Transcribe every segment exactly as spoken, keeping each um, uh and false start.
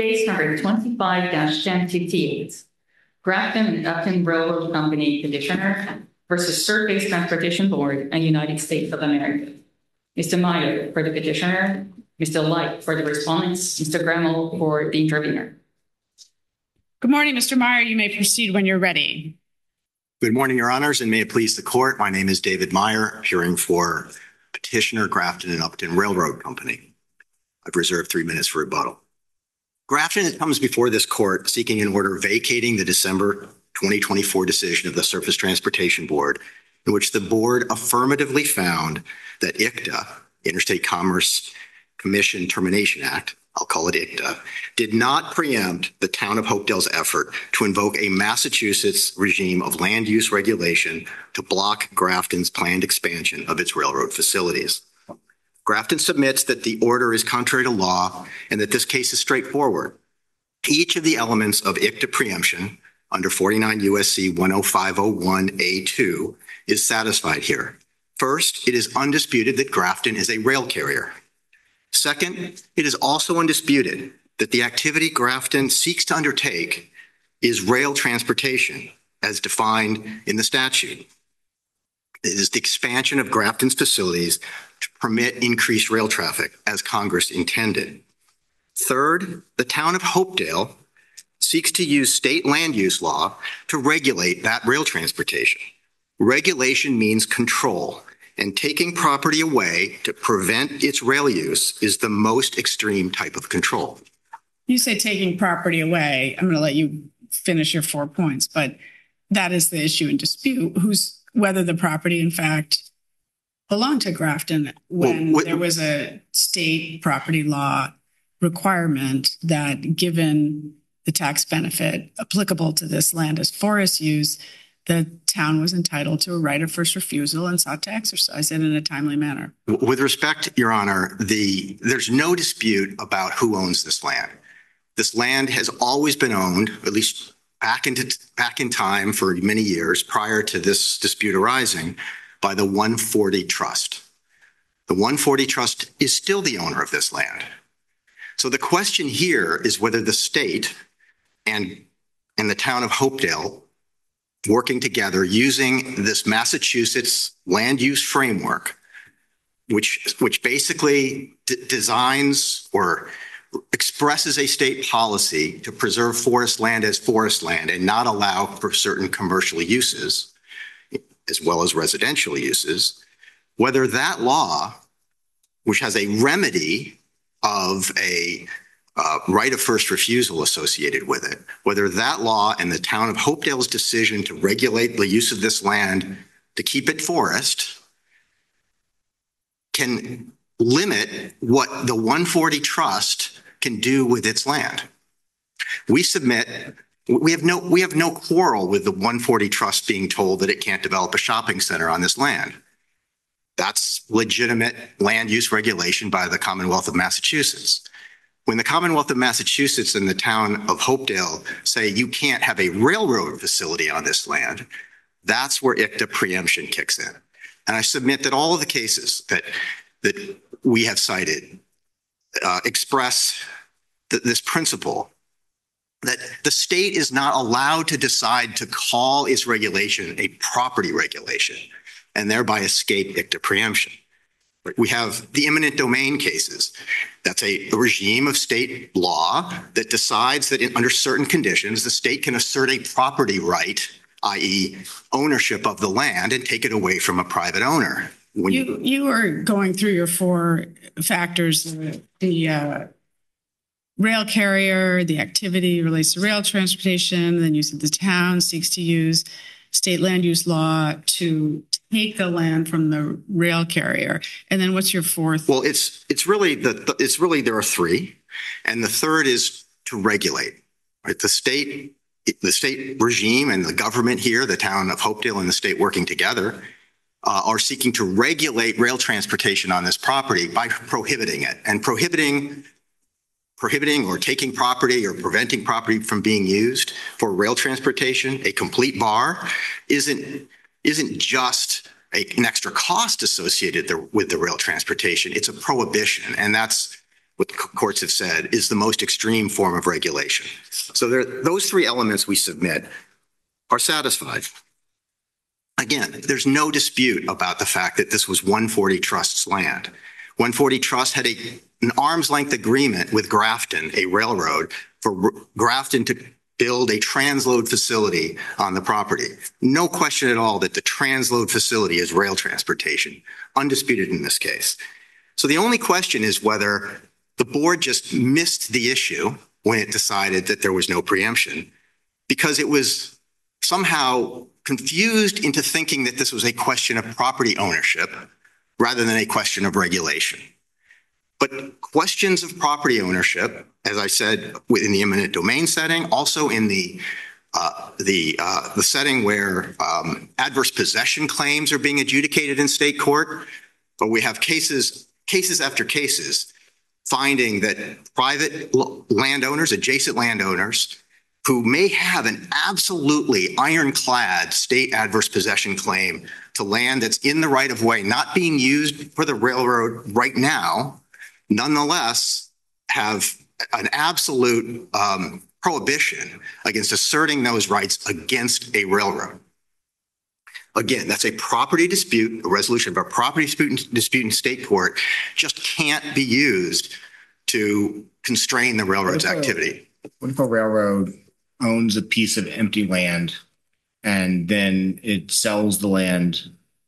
Case number twenty-five ten fifty-eight. Grafton and Upton Railroad Company petitioner versus Surface Transportation Board and United States of America. Mister Meyer for the petitioner, Mister Light for the respondents, Mister Gremmel for the intervener. Good morning, Mister Meyer. You may proceed when you're ready. Good morning, Your Honors, and may it please the court. My name is David Meyer, appearing for petitioner Grafton and Upton Railroad Company. I've reserved three minutes for rebuttal. Grafton comes before this court seeking an order vacating the December twenty twenty-four decision of the Surface Transportation Board, in which the board affirmatively found that I C T A, Interstate Commerce Commission Termination Act, I'll call it I C T A, did not preempt the town of Hopedale's effort to invoke a Massachusetts regime of land use regulation to block Grafton's planned expansion of its railroad facilities. Grafton submits that the order is contrary to law and that this case is straightforward. Each of the elements of I C T A preemption under forty-nine U S C one oh five oh one A two is satisfied here. First, it is undisputed that Grafton is a rail carrier. Second, it is also undisputed that the activity Grafton seeks to undertake is rail transportation as defined in the statute. It is the expansion of Grafton's facilities to permit increased rail traffic as Congress intended. Third, the town of Hopedale seeks to use state land use law to regulate that rail transportation. Regulation means control, and taking property away to prevent its rail use is the most extreme type of control. You say taking property away. I'm going to let you finish your four points, but that is the issue in dispute. Who's whether the property, in fact, belonged to Grafton when well, what, there was a state property law requirement that given the tax benefit applicable to this land as forest use, the town was entitled to a right of first refusal and sought to exercise it in a timely manner. With respect, Your Honor, the there's no dispute about who owns this land. This land has always been owned, at least back into back in time for many years prior to this dispute arising, by the one forty Trust. The one forty Trust is still the owner of this land. So the question here is whether the state and, and the town of Hopedale working together using this Massachusetts land use framework, which, which basically d- designs or expresses a state policy to preserve forest land as forest land and not allow for certain commercial uses, as well as residential uses, whether that law, which has a remedy of a uh, right of first refusal associated with it, whether that law and the town of Hopedale's decision to regulate the use of this land to keep it forest can limit what the one forty Trust can do with its land. We submit, we have no, we have no quarrel with the one forty Trust being told that it can't develop a shopping center on this land. That's legitimate land use regulation by the Commonwealth of Massachusetts. When the Commonwealth of Massachusetts and the town of Hopedale say you can't have a railroad facility on this land, that's where I C T A preemption kicks in. And I submit that all of the cases that, that we have cited uh, express th- this principle that the state is not allowed to decide to call its regulation a property regulation and thereby escape I C T A preemption. We have the eminent domain cases. That's a, a regime of state law that decides that in, under certain conditions, the state can assert a property right, that is ownership of the land, and take it away from a private owner. When you, you are going through your four factors, the uh, rail carrier, the activity relates to rail transportation, then you said the town seeks to use state land use law to take the land from the rail carrier. And then what's your fourth? Well, it's it's really the it's really there are three, and the third is to regulate. Right, the state the state regime and the government here, the town of Hopedale and the state working together, uh, are seeking to regulate rail transportation on this property by prohibiting it and prohibiting. prohibiting or taking property or preventing property from being used for rail transportation, a complete bar, isn't, isn't just a, an extra cost associated there with the rail transportation. It's a prohibition, and that's what the courts have said, is the most extreme form of regulation. So there, those three elements we submit are satisfied. Again, there's no dispute about the fact that this was one forty Trust's land. one forty Trust had a, an arm's length agreement with Grafton, a railroad, for Grafton to build a transload facility on the property. No question at all that the transload facility is rail transportation, undisputed in this case. So the only question is whether the board just missed the issue when it decided that there was no preemption, because it was somehow confused into thinking that this was a question of property ownership rather than a question of regulation. But questions of property ownership, as I said, within the eminent domain setting, also in the uh, the uh, the setting where um, adverse possession claims are being adjudicated in state court, but we have cases cases after cases finding that private landowners, adjacent landowners, who may have an absolutely ironclad state adverse possession claim to land that's in the right of way, not being used for the railroad right now, nonetheless have an absolute um, prohibition against asserting those rights against a railroad. Again, that's a property dispute. A resolution of a property dispute, dispute in state court just can't be used to constrain the railroad's what if a, activity. What if a railroad owns a piece of empty land and then it sells the land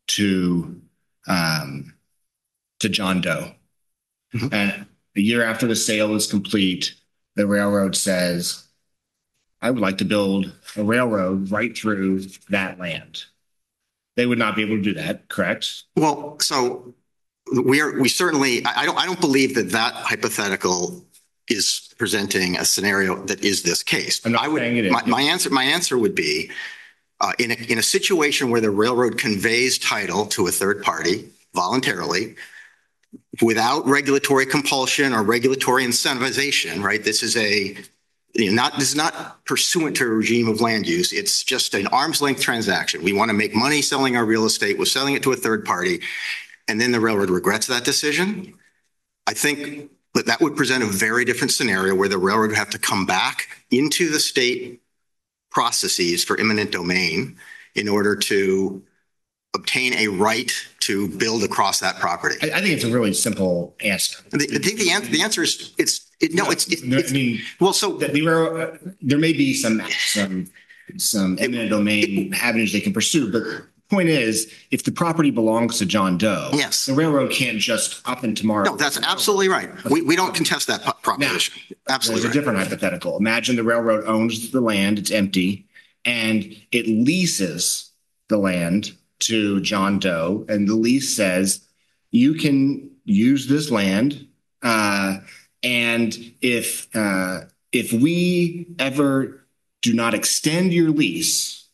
to um, to John Doe? Mm-hmm. And a year after the sale is complete, the railroad says, I would like to build a railroad right through that land. They would not be able to do that, correct? Well, so we are, we certainly, I don't, I don't believe that that hypothetical is presenting a scenario that is this case. I'm not I would, saying it is. My, my answer, my answer would be uh, in a, in a situation where the railroad conveys title to a third party voluntarily, without regulatory compulsion or regulatory incentivization, right? This is a, you know, not, this is not pursuant to a regime of land use. It's just an arm's length transaction. We want to make money selling our real estate. We're selling it to a third party. And then the railroad regrets that decision. I think that that would present a very different scenario where the railroad would have to come back into the state processes for eminent domain in order to obtain a right to build across that property. I, I think it's a really simple answer. I think the answer, the answer is it's it, no, it's, it, no, it's I mean, well, so the, the railroad, uh, there may be some some some eminent domain avenues they can pursue, but the point is, if the property belongs to John Doe, yes, the railroad can't just up and tomorrow. No, that's absolutely right. We we don't contest that proposition. Now, absolutely, there's right. a different hypothetical. Imagine the railroad owns the land; it's empty, and it leases the land to John Doe, and the lease says you can use this land, uh, and if uh, if we ever do not extend your lease,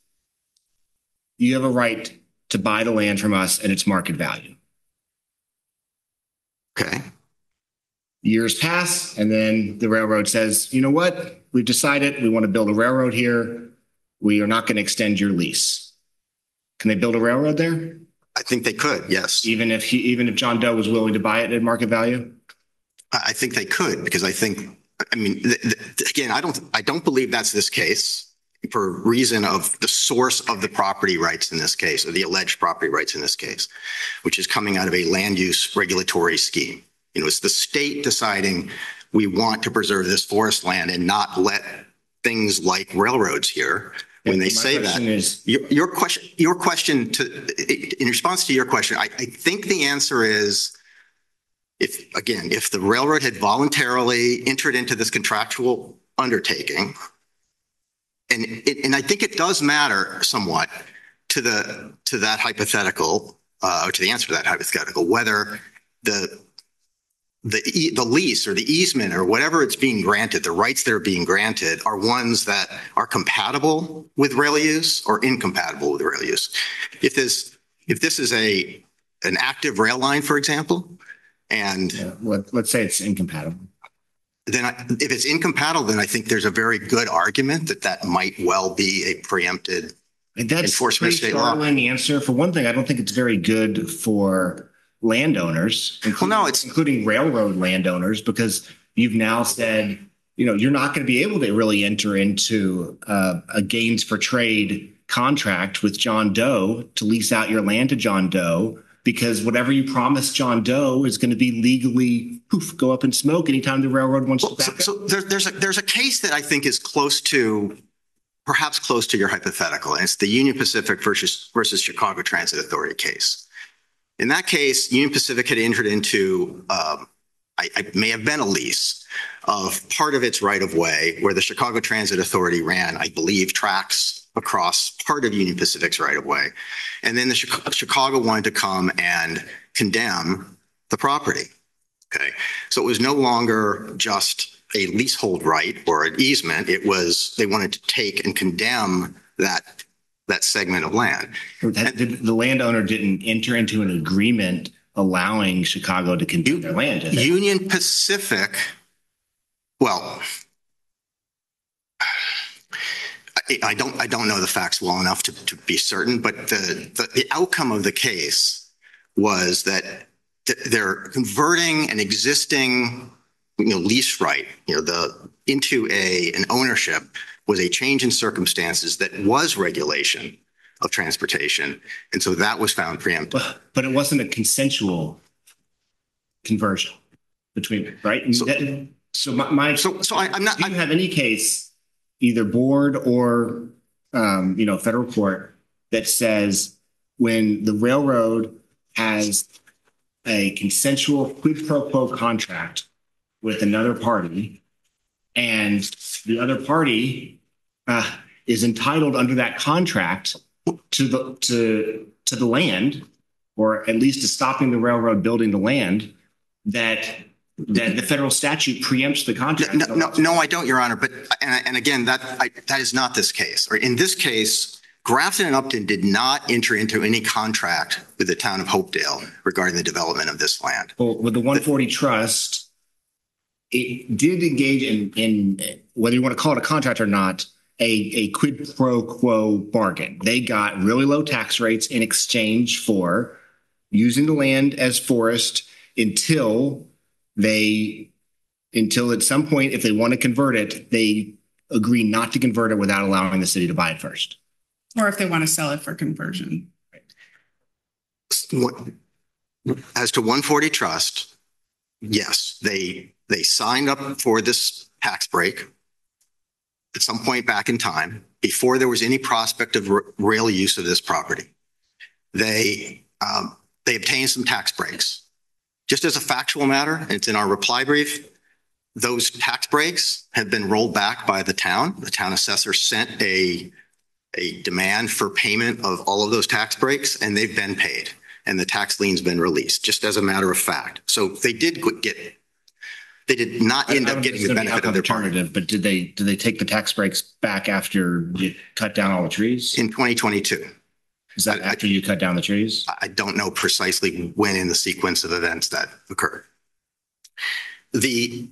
you have a right to buy the land from us at its market value. Okay. Years pass, and then the railroad says, you know what? We've decided we want to build a railroad here. We are not going to extend your lease. Can they build a railroad there? I think they could, yes. Even if he, even if John Doe was willing to buy it at market value? I think they could, because I think, I mean, th- th- again, I don't, I don't believe that's this case for reason of the source of the property rights in this case, or the alleged property rights in this case, which is coming out of a land use regulatory scheme. You know, it's the state deciding we want to preserve this forest land and not let things like railroads here. When they say that, is, your, your question, your question to, in response to your question, I, I think the answer is, if again, if the railroad had voluntarily entered into this contractual undertaking, and it, and I think it does matter somewhat to the to that hypothetical, uh, or to the answer to that hypothetical, whether the the the lease or the easement or whatever it's being granted, the rights that are being granted are ones that are compatible with rail use or incompatible with rail use. If this if this is a an active rail line, for example, and yeah, let, let's say it's incompatible, then I, if it's incompatible, then I think there's a very good argument that that might well be a preempted and that's enforcement a state law. Answer for one thing, I don't think it's very good for landowners, including, well, no, it's including railroad landowners, because you've now said, you know, you're not going to be able to really enter into uh, a gains for trade contract with John Doe to lease out your land to John Doe, because whatever you promised John Doe is going to be legally poof, go up in smoke anytime the railroad wants Well, to back so, up. so there, there's a there's a case that I think is close to, perhaps close to your hypothetical, and it's the Union Pacific versus versus Chicago Transit Authority case. In that case, Union Pacific had entered into, um, I, I may have been a lease of part of its right of way, where the Chicago Transit Authority ran, I believe, tracks across part of Union Pacific's right of way, and then the Chicago wanted to come and condemn the property. Okay, so it was no longer just a leasehold right or an easement. It was, they wanted to take and condemn that that segment of land. That, the, the landowner didn't enter into an agreement allowing Chicago to condemn their land. Did they? Union Pacific, well, I, I don't I don't know the facts well enough to, to be certain, but the, the the outcome of the case was that they're converting an existing, you know, lease right, you know, the into a an ownership was a change in circumstances that was regulation of transportation, and so that was found preemptive. But, but it wasn't a consensual conversion between, right? So, that, so my, my so so I, I'm not. Do you I, have any case, either board or um, you know, federal court, that says when the railroad has a consensual quid pro quo contract with another party, and the other party uh, is entitled under that contract to the to to the land, or at least to stopping the railroad building the land, that that the federal statute preempts the contract? No, no, no, I don't, Your Honor. But and, and again, that I, that is not this case. Or in this case, Grafton and Upton did not enter into any contract with the town of Hopedale regarding the development of this land. Well, with the one forty trust, it did engage in, in whether you want to call it a contract or not, a, a quid pro quo bargain. They got really low tax rates in exchange for using the land as forest until they, until at some point, if they want to convert it, they agree not to convert it without allowing the city to buy it first. Or if they want to sell it for conversion. As to one forty trust, yes, they they signed up for this tax break at some point back in time before there was any prospect of r- rail use of this property. They um, they obtained some tax breaks. Just as a factual matter, and it's in our reply brief, those tax breaks have been rolled back by the town. The town assessor sent a a demand for payment of all of those tax breaks, and they've been paid, and the tax lien's been released, just as a matter of fact. So they did get, they did not end up getting the benefit of their alternative, but did they, did they take the tax breaks back after you cut down all the trees? In twenty twenty-two. Is that after you cut down the trees? I don't know precisely when in the sequence of events that occurred. The,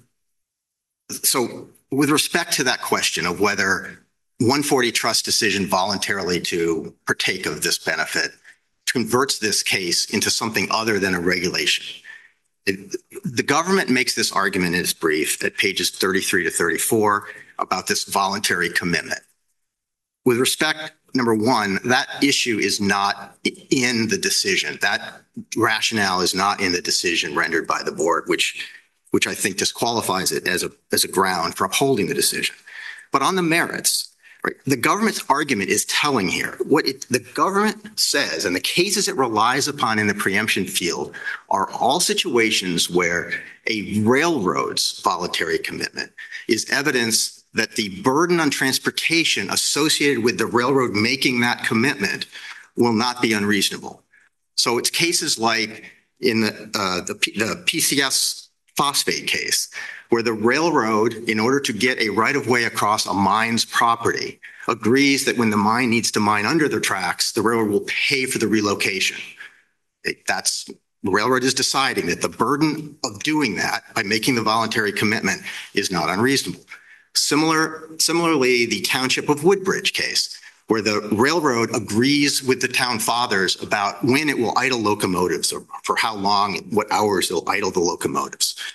so with respect to that question of whether one forty trust decision voluntarily to partake of this benefit converts this case into something other than a regulation. It, the government makes this argument in its brief at pages thirty-three to thirty-four about this voluntary commitment. With respect, number one, that issue is not in the decision. That rationale is not in the decision rendered by the board, which which I think disqualifies it as a as a ground for upholding the decision. But on the merits, right, the government's argument is telling here. What it, the government says, and the cases it relies upon in the preemption field, are all situations where a railroad's voluntary commitment is evidence that the burden on transportation associated with the railroad making that commitment will not be unreasonable. So it's cases like in the, uh, the, the P C S phosphate case, where the railroad, in order to get a right-of-way across a mine's property, agrees that when the mine needs to mine under the tracks, the railroad will pay for the relocation. It, that's, the railroad is deciding that the burden of doing that by making the voluntary commitment is not unreasonable. Similar, similarly, the Township of Woodbridge case, where the railroad agrees with the town fathers about when it will idle locomotives or for how long, what hours they'll idle the locomotives.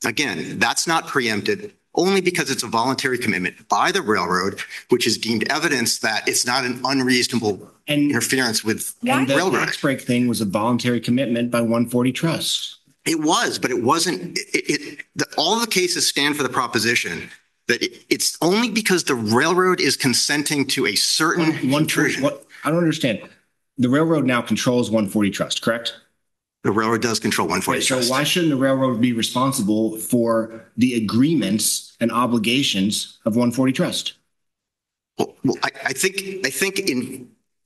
Again, that's not preempted only because it's a voluntary commitment by the railroad, which is deemed evidence that it's not an unreasonable And- interference with And the railroad. tax break thing was a voluntary commitment by one forty Trust. It was, but it wasn't. It, it, the, all the cases stand for the proposition that it, it's only because the railroad is consenting to a certain One intrusion. What I don't understand. The railroad now controls one forty Trust, correct? The railroad does control one forty Okay, so Trust. why shouldn't the railroad be responsible for the agreements and obligations of one forty Trust? Well, well I, I think I think in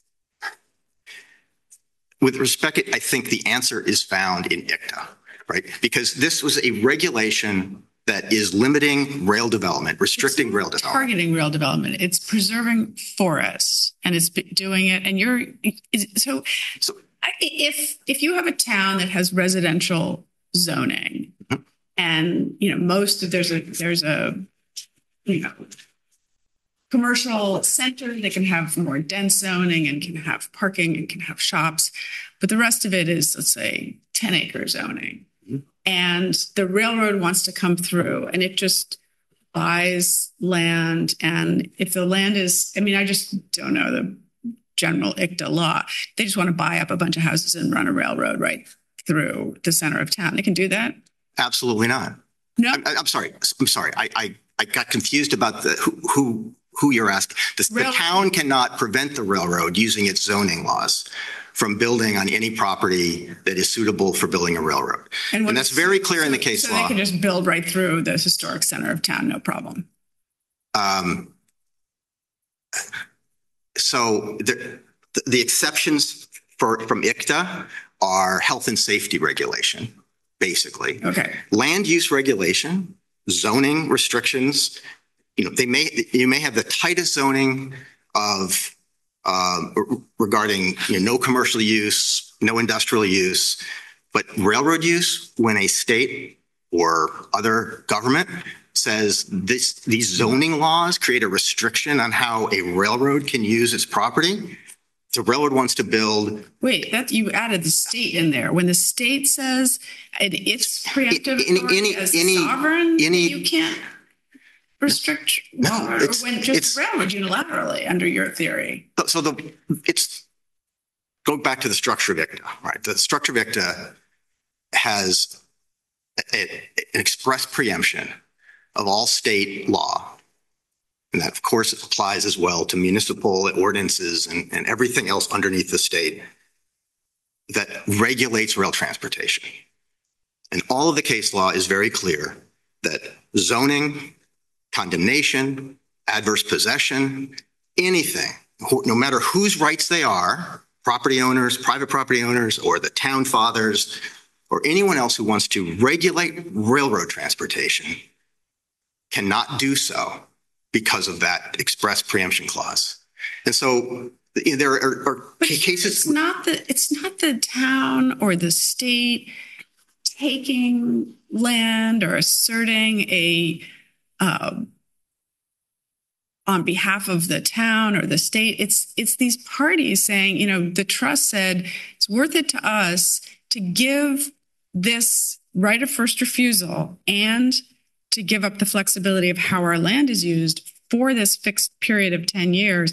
with respect, I think the answer is found in I C T A, right? Because this was a regulation that is limiting rail development, restricting rail development. Targeting rail development. It's preserving forests, and it's b- doing it. And you're is- so, So- I- if if you have a town that has residential zoning, Mhm. and you know most of there's a there's a you know commercial center that can have more dense zoning and can have parking and can have shops, but the rest of it is, let's say, ten acre zoning. And the railroad wants to come through and it just buys land. And if the land is, I mean, I just don't know the general I C T A law. They just want to buy up a bunch of houses and run a railroad right through the center of town. They can do that? Absolutely not. No. I'm, I'm sorry. I'm sorry. I, I, I got confused about the who who, who you're asking. The, the Railroad. town cannot prevent the railroad using its zoning laws from building on any property that is suitable for building a railroad. what And that's is- very clear in the case so law. they can just build right through the historic center of town, no problem. Um, so the, the exceptions for, from I C T A are health and safety regulation, basically. Okay. Land use regulation, zoning restrictions. You know, they may, you may have the tightest zoning of um, regarding, you know, no commercial use, no industrial use, but railroad use, when a state or other government says this, these zoning laws create a restriction on how a railroad can use its property. The railroad wants to build. Wait, that you added the state in there. When the state says it, it's preemptive Any- authority any- as any- sovereign, any- you can't restrict No, or it's- when just it's- railroad unilaterally under your theory. So the, it's, go back to the structure of I C T A, right? The structure of I C T A has a, an express preemption of all state law. And that, of course, applies as well to municipal ordinances and, and everything else underneath the state that regulates rail transportation. And all of the case law is very clear that zoning, condemnation, adverse possession, anything, no matter whose rights they are, property owners, private property owners, or the town fathers, or anyone else who wants to regulate railroad transportation, cannot do so because of that express preemption clause. And so there are, are But cases. it's not the it's not the town or the state taking land or asserting a um, on behalf of the town or the state. It's it's these parties saying, you know, the trust said it's worth it to us to give this right of first refusal and to give up the flexibility of how our land is used for this fixed period of ten years,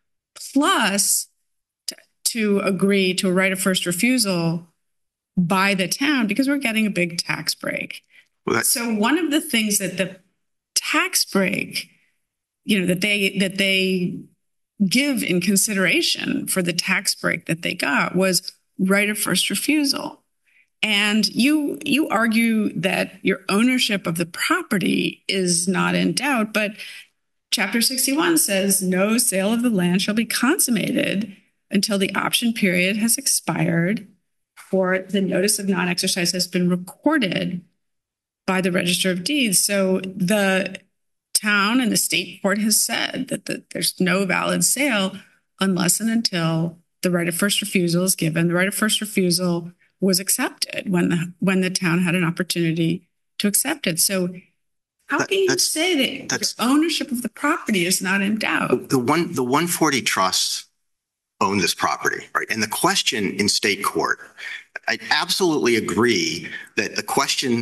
plus to, to agree to a right of first refusal by the town because we're getting a big tax break. Well, that's- So one of the things that the tax break, you know, that they that they give in consideration for the tax break that they got was right of first refusal. And you you argue that your ownership of the property is not in doubt, but Chapter sixty-one says no sale of the land shall be consummated until the option period has expired or the notice of non-exercise has been recorded by the Register of Deeds. So the town and the state court has said that the, there's no valid sale unless and until the right of first refusal is given. The right of first refusal was accepted when the when the town had an opportunity to accept it. So how That- can you that's- say that that's- your ownership of the property is not in doubt? The one, the one forty trusts own this property, right? And the question in state court, I absolutely agree that the question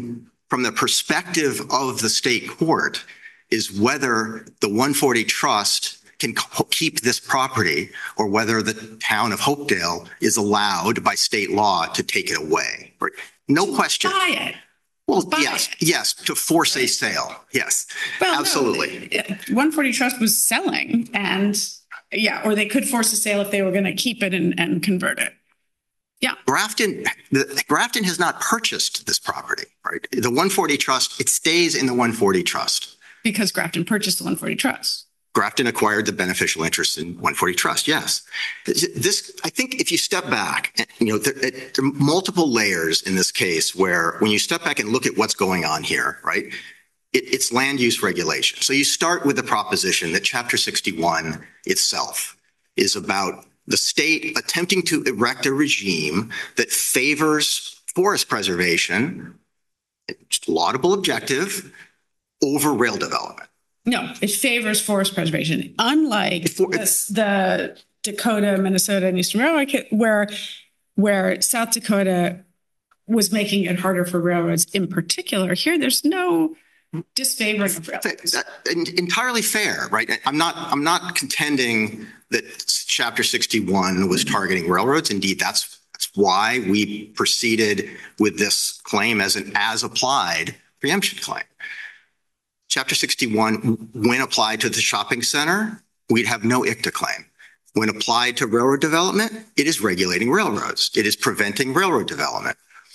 from the perspective of the state court is whether the one forty trust can keep this property or whether the town of Hopedale is allowed by state law to take it away. Right? No question. Buy it. Well, Buy yes, it. yes, to force a sale. Yes, Well, absolutely. No, one forty Trust was selling and yeah, or they could force a sale if they were going to keep it and, and convert it. Yeah. Grafton, the, Grafton has not purchased this property, right? The one forty trust, it stays in the one forty trust. Because Grafton purchased the one forty Trust. Grafton acquired the beneficial interest in one forty Trust, yes. This, I think if you step back, you know, there, there are multiple layers in this case where when you step back and look at what's going on here, right, it, it's land use regulation. So you start with the proposition that Chapter sixty-one itself is about the state attempting to erect a regime that favors forest preservation, laudable objective, over rail development. No, it favors forest preservation, unlike For- the, the Dakota, Minnesota, and Eastern Railroad, where where South Dakota was making it harder for railroads in particular. Here, there's no disfavoring of railroads. That- entirely fair, right? I'm not. I'm not contending that Chapter sixty-one was targeting railroads. Indeed, that's that's why we proceeded with this claim as an as-applied preemption claim. Chapter sixty-one, when applied to the shopping center, we'd have no I C T A claim. When applied to railroad development, it is regulating railroads. It is preventing railroad development.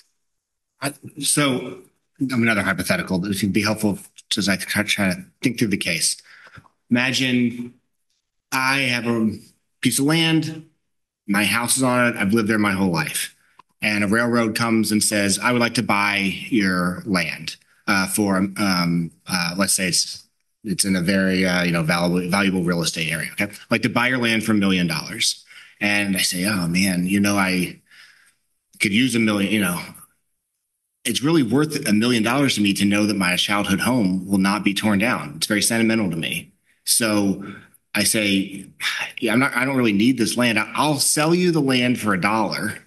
I- So I'm another hypothetical, but it would be helpful as I try to think through the case. Imagine I have a piece of land, my house is on it, I've lived there my whole life, and a railroad comes and says, I would like to buy your land. Uh, for um, uh, let's say it's it's in a very uh, you know valuable valuable real estate area. Okay, like to buy your land for a million dollars, and I say, oh man, you know I could use a million. You know, it's really worth a million dollars to me to know that my childhood home will not be torn down. It's very sentimental to me. So I say, yeah, I'm not. I don't really need this land. I'll sell you the land for a dollar,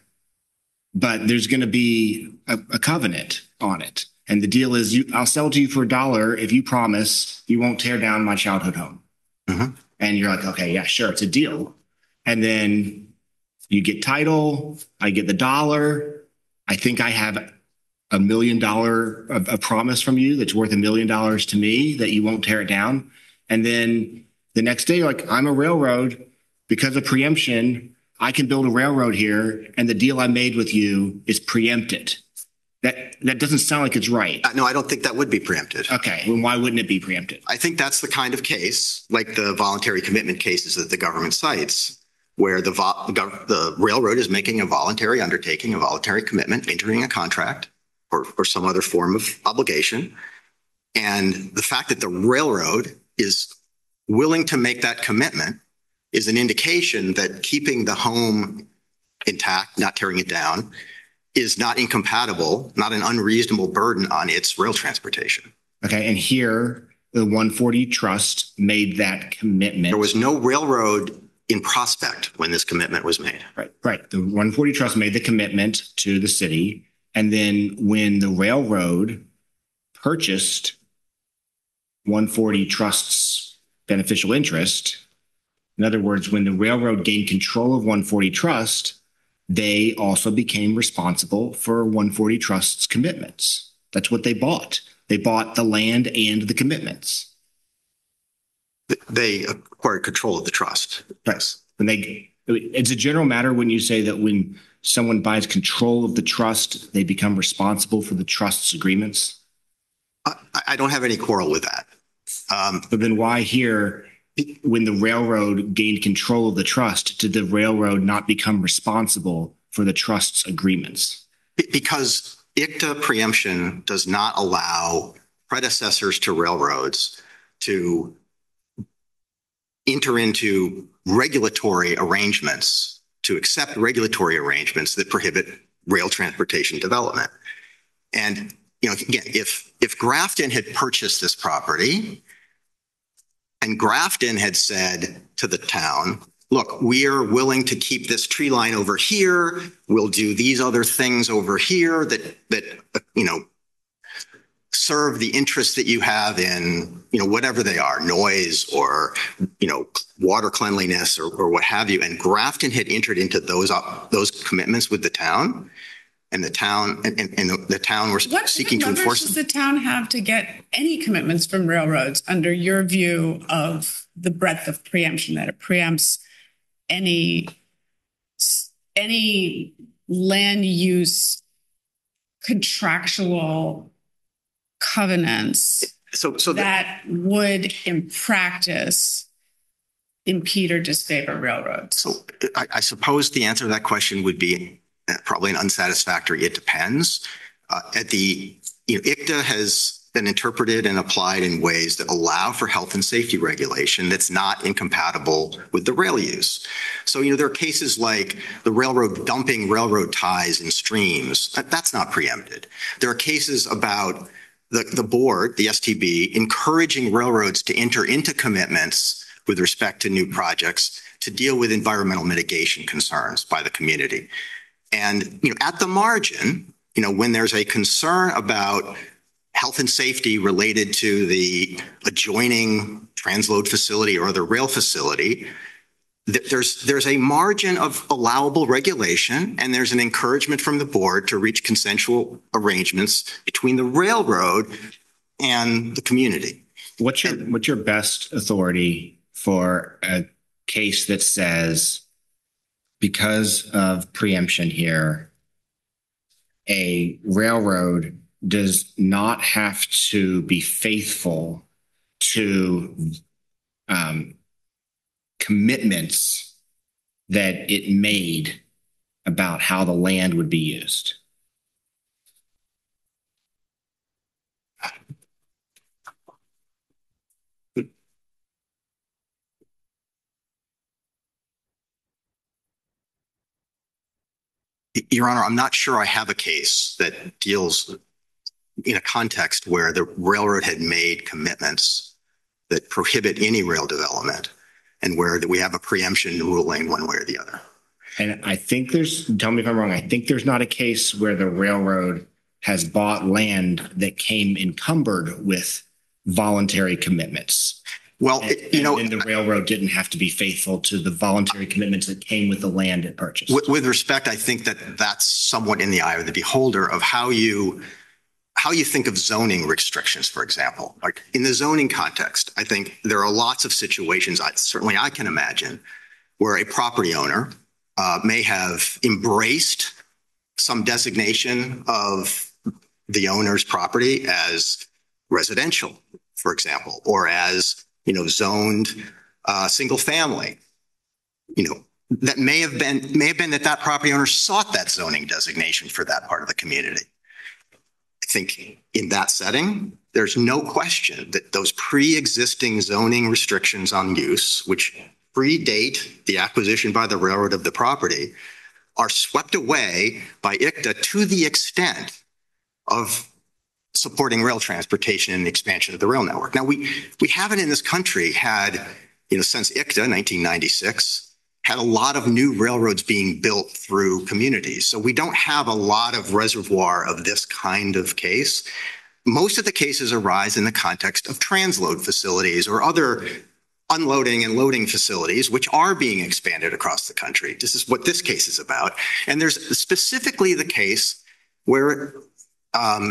but there's going to be a, a covenant on it. And the deal is, you, I'll sell it to you for a dollar if you promise you won't tear down my childhood home. Mm-hmm. And you're like, okay, yeah, sure, it's a deal. And then you get title, I get the dollar. I think I have a million dollar a, a promise from you that's worth a million dollars to me that you won't tear it down. And then the next day, you're like, I'm a railroad. Because of preemption, I can build a railroad here, and the deal I made with you is preempted. That that doesn't sound like it's right. Uh, no, I don't think that would be preempted. Okay, well, why wouldn't it be preempted? I think that's the kind of case, like the voluntary commitment cases that the government cites, where the, vo- the, gov- the railroad is making a voluntary undertaking, a voluntary commitment, entering a contract or, or some other form of obligation. And the fact that the railroad is willing to make that commitment is an indication that keeping the home intact, not tearing it down, is not incompatible, not an unreasonable burden on its rail transportation. Okay, and here the one forty Trust made that commitment. There was no railroad in prospect when this commitment was made. Right, right. The one forty Trust made the commitment to the city, and then when the railroad purchased one forty Trust's beneficial interest, in other words, when the railroad gained control of one forty Trust, they also became responsible for one forty Trust's commitments. That's what they bought. They bought the land and the commitments. They acquired control of the trust. Yes. When they, it's a general matter when you say that when someone buys control of the trust, they become responsible for the trust's agreements. I, I don't have any quarrel with that. Um, But then why here, when the railroad gained control of the trust, did the railroad not become responsible for the trust's agreements? because I C T A preemption does not allow predecessors to railroads to enter into regulatory arrangements, to accept regulatory arrangements that prohibit rail transportation development. And, you know, again, if, if Grafton had purchased this property and Grafton had said to the town, look, we are willing to keep this tree line over here. We'll do these other things over here that, that, you know, serve the interests that you have in, you know, whatever they are, noise or, you know, water cleanliness or, or what have you. And Grafton had entered into those, uh, those commitments with the town. And the town and, and, and the town were What seeking to leverage enforce does them. the town have to get any commitments from railroads under your view of the breadth of preemption, that it preempts any any land use contractual covenants So, so that would, in practice, impede or disfavor railroads? So I, I suppose the answer to that question would be probably an unsatisfactory. It depends. Uh, at the, you know, I C T A has been interpreted and applied in ways that allow for health and safety regulation that's not incompatible with the rail use. So, you know, there are cases like the railroad dumping railroad ties in streams. That, that's not preempted. There are cases about the, the board, the S T B, encouraging railroads to enter into commitments with respect to new projects to deal with environmental mitigation concerns by the community. And, you know, at the margin, you know, when there's a concern about health and safety related to the adjoining transload facility or other rail facility, th- there's there's a margin of allowable regulation, and there's an encouragement from the board to reach consensual arrangements between the railroad and the community. What's your what's your best authority for a case that says, because of preemption here, a railroad does not have to be faithful to um, commitments that it made about how the land would be used? Your Honor, I'm not sure I have a case that deals in a context where the railroad had made commitments that prohibit any rail development and where we have a preemption ruling one way or the other. And I think there's, tell me if I'm wrong, I think there's not a case where the railroad has bought land that came encumbered with voluntary commitments. Well, and, it, you know, and the railroad didn't have to be faithful to the voluntary commitments that came with the land it purchased. With, with respect, I think that that's somewhat in the eye of the beholder of how you how you think of zoning restrictions, for example. Like in the zoning context, I think there are lots of situations, I, certainly I can imagine, where a property owner uh, may have embraced some designation of the owner's property as residential, for example, or as, you know, zoned uh, single family. You know, that may have been may have been that that property owner sought that zoning designation for that part of the community. I think in that setting, there's no question that those pre-existing zoning restrictions on use, which predate the acquisition by the railroad of the property, are swept away by I C T A to the extent of supporting rail transportation and the expansion of the rail network. Now, we we haven't in this country had, you know, since I C T A nineteen ninety-six, had a lot of new railroads being built through communities. So we don't have a lot of reservoir of this kind of case. Most of the cases arise in the context of transload facilities or other unloading and loading facilities, which are being expanded across the country. This is what this case is about. And there's specifically the case where, um,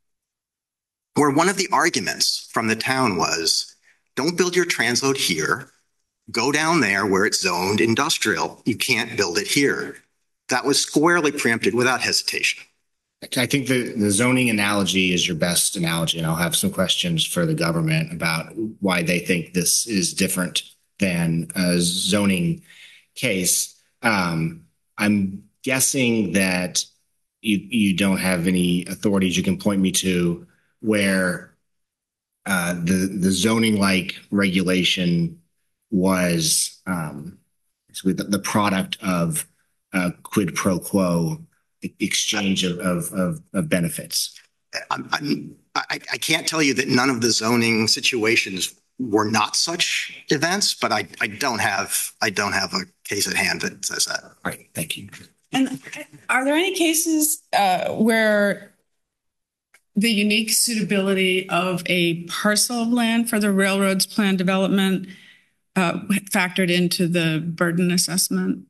where one of the arguments from the town was, don't build your transload here. Go down there where it's zoned industrial. You can't build it here. That was squarely preempted without hesitation. I think the, the zoning analogy is your best analogy, and I'll have some questions for the government about why they think this is different than a zoning case. Um, I'm guessing that you you don't have any authorities you can point me to where uh, the the zoning like regulation was um, the, the product of a quid pro quo exchange of, of, of, of benefits. I'm, I'm, I, I can't tell you that none of the zoning situations were not such events, but I, I don't have I don't have a case at hand that says that. All right, thank you. And are there any cases uh, where the unique suitability of a parcel of land for the railroad's planned development uh, factored into the burden assessment?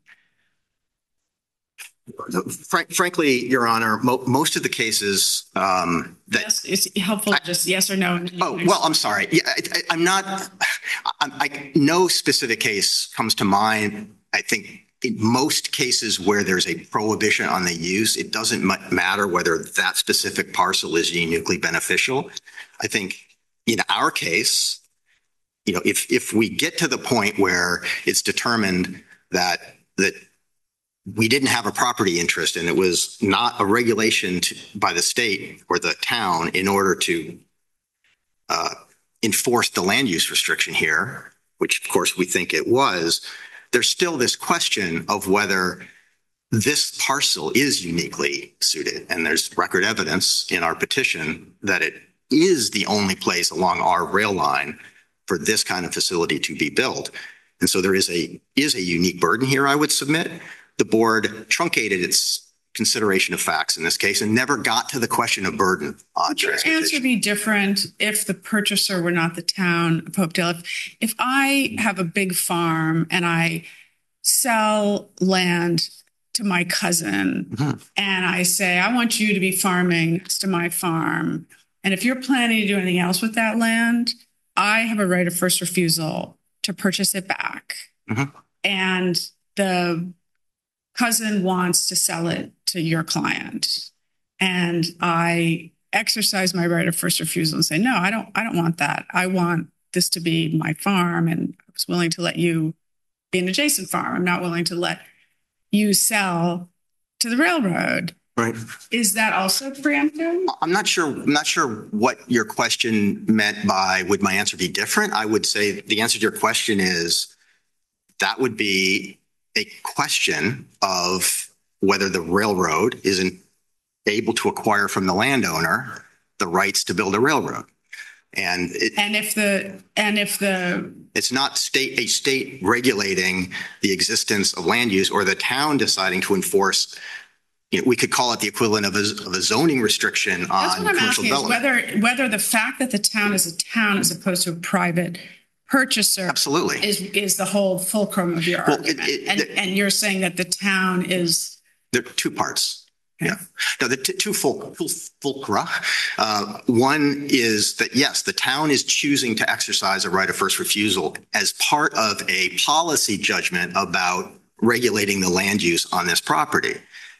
Frank, frankly, Your Honor, mo- most of the cases um, that Yes, it's helpful, I, just yes or no. And oh, well, I'm sorry. Yeah, I, I, I'm not, I, I, no specific case comes to mind. I think in most cases where there's a prohibition on the use, it doesn't matter whether that specific parcel is uniquely beneficial. I think in our case, you know, if, if we get to the point where it's determined that, that we didn't have a property interest and it was not a regulation to, by the state or the town in order to uh, enforce the land use restriction here, which of course we think it was, there's still this question of whether this parcel is uniquely suited. And there's record evidence in our petition that it is the only place along our rail line for this kind of facility to be built. And so there is a, is a unique burden here, I would submit. The board truncated its consideration of facts in this case and never got to the question of burden on Would your transportation. answer be different if the purchaser were not the town of Hopedale? If, if I have a big farm and I sell land to my cousin mm-hmm. and I say, I want you to be farming next to my farm. And if you're planning to do anything else with that land, I have a right of first refusal to purchase it back. Mm-hmm. And the cousin wants to sell it to your client. And I exercise my right of first refusal and say, no, I don't, I don't want that. I want this to be my farm. And I was willing to let you be an adjacent farm. I'm not willing to let you sell to the railroad. Right. Is that also preemptive? I'm not sure. I'm not sure what your question meant by would my answer be different? I would say the answer to your question is that would be a question of whether the railroad isn't able to acquire from the landowner the rights to build a railroad. And it, and if the and if the it's not state a state regulating the existence of land use or the town deciding to enforce, you know, we could call it the equivalent of a, of a zoning restriction on that's what I'm commercial asking development. Is whether whether the fact that the town is a town as opposed to a private purchaser absolutely is is the whole fulcrum of your well, argument. It, it, and, the, and you're saying that the town is there are two parts. Yeah. No, the t- two ful- ful- fulcra. Uh, one is that, yes, the town is choosing to exercise a right of first refusal as part of a policy judgment about regulating the land use on this property.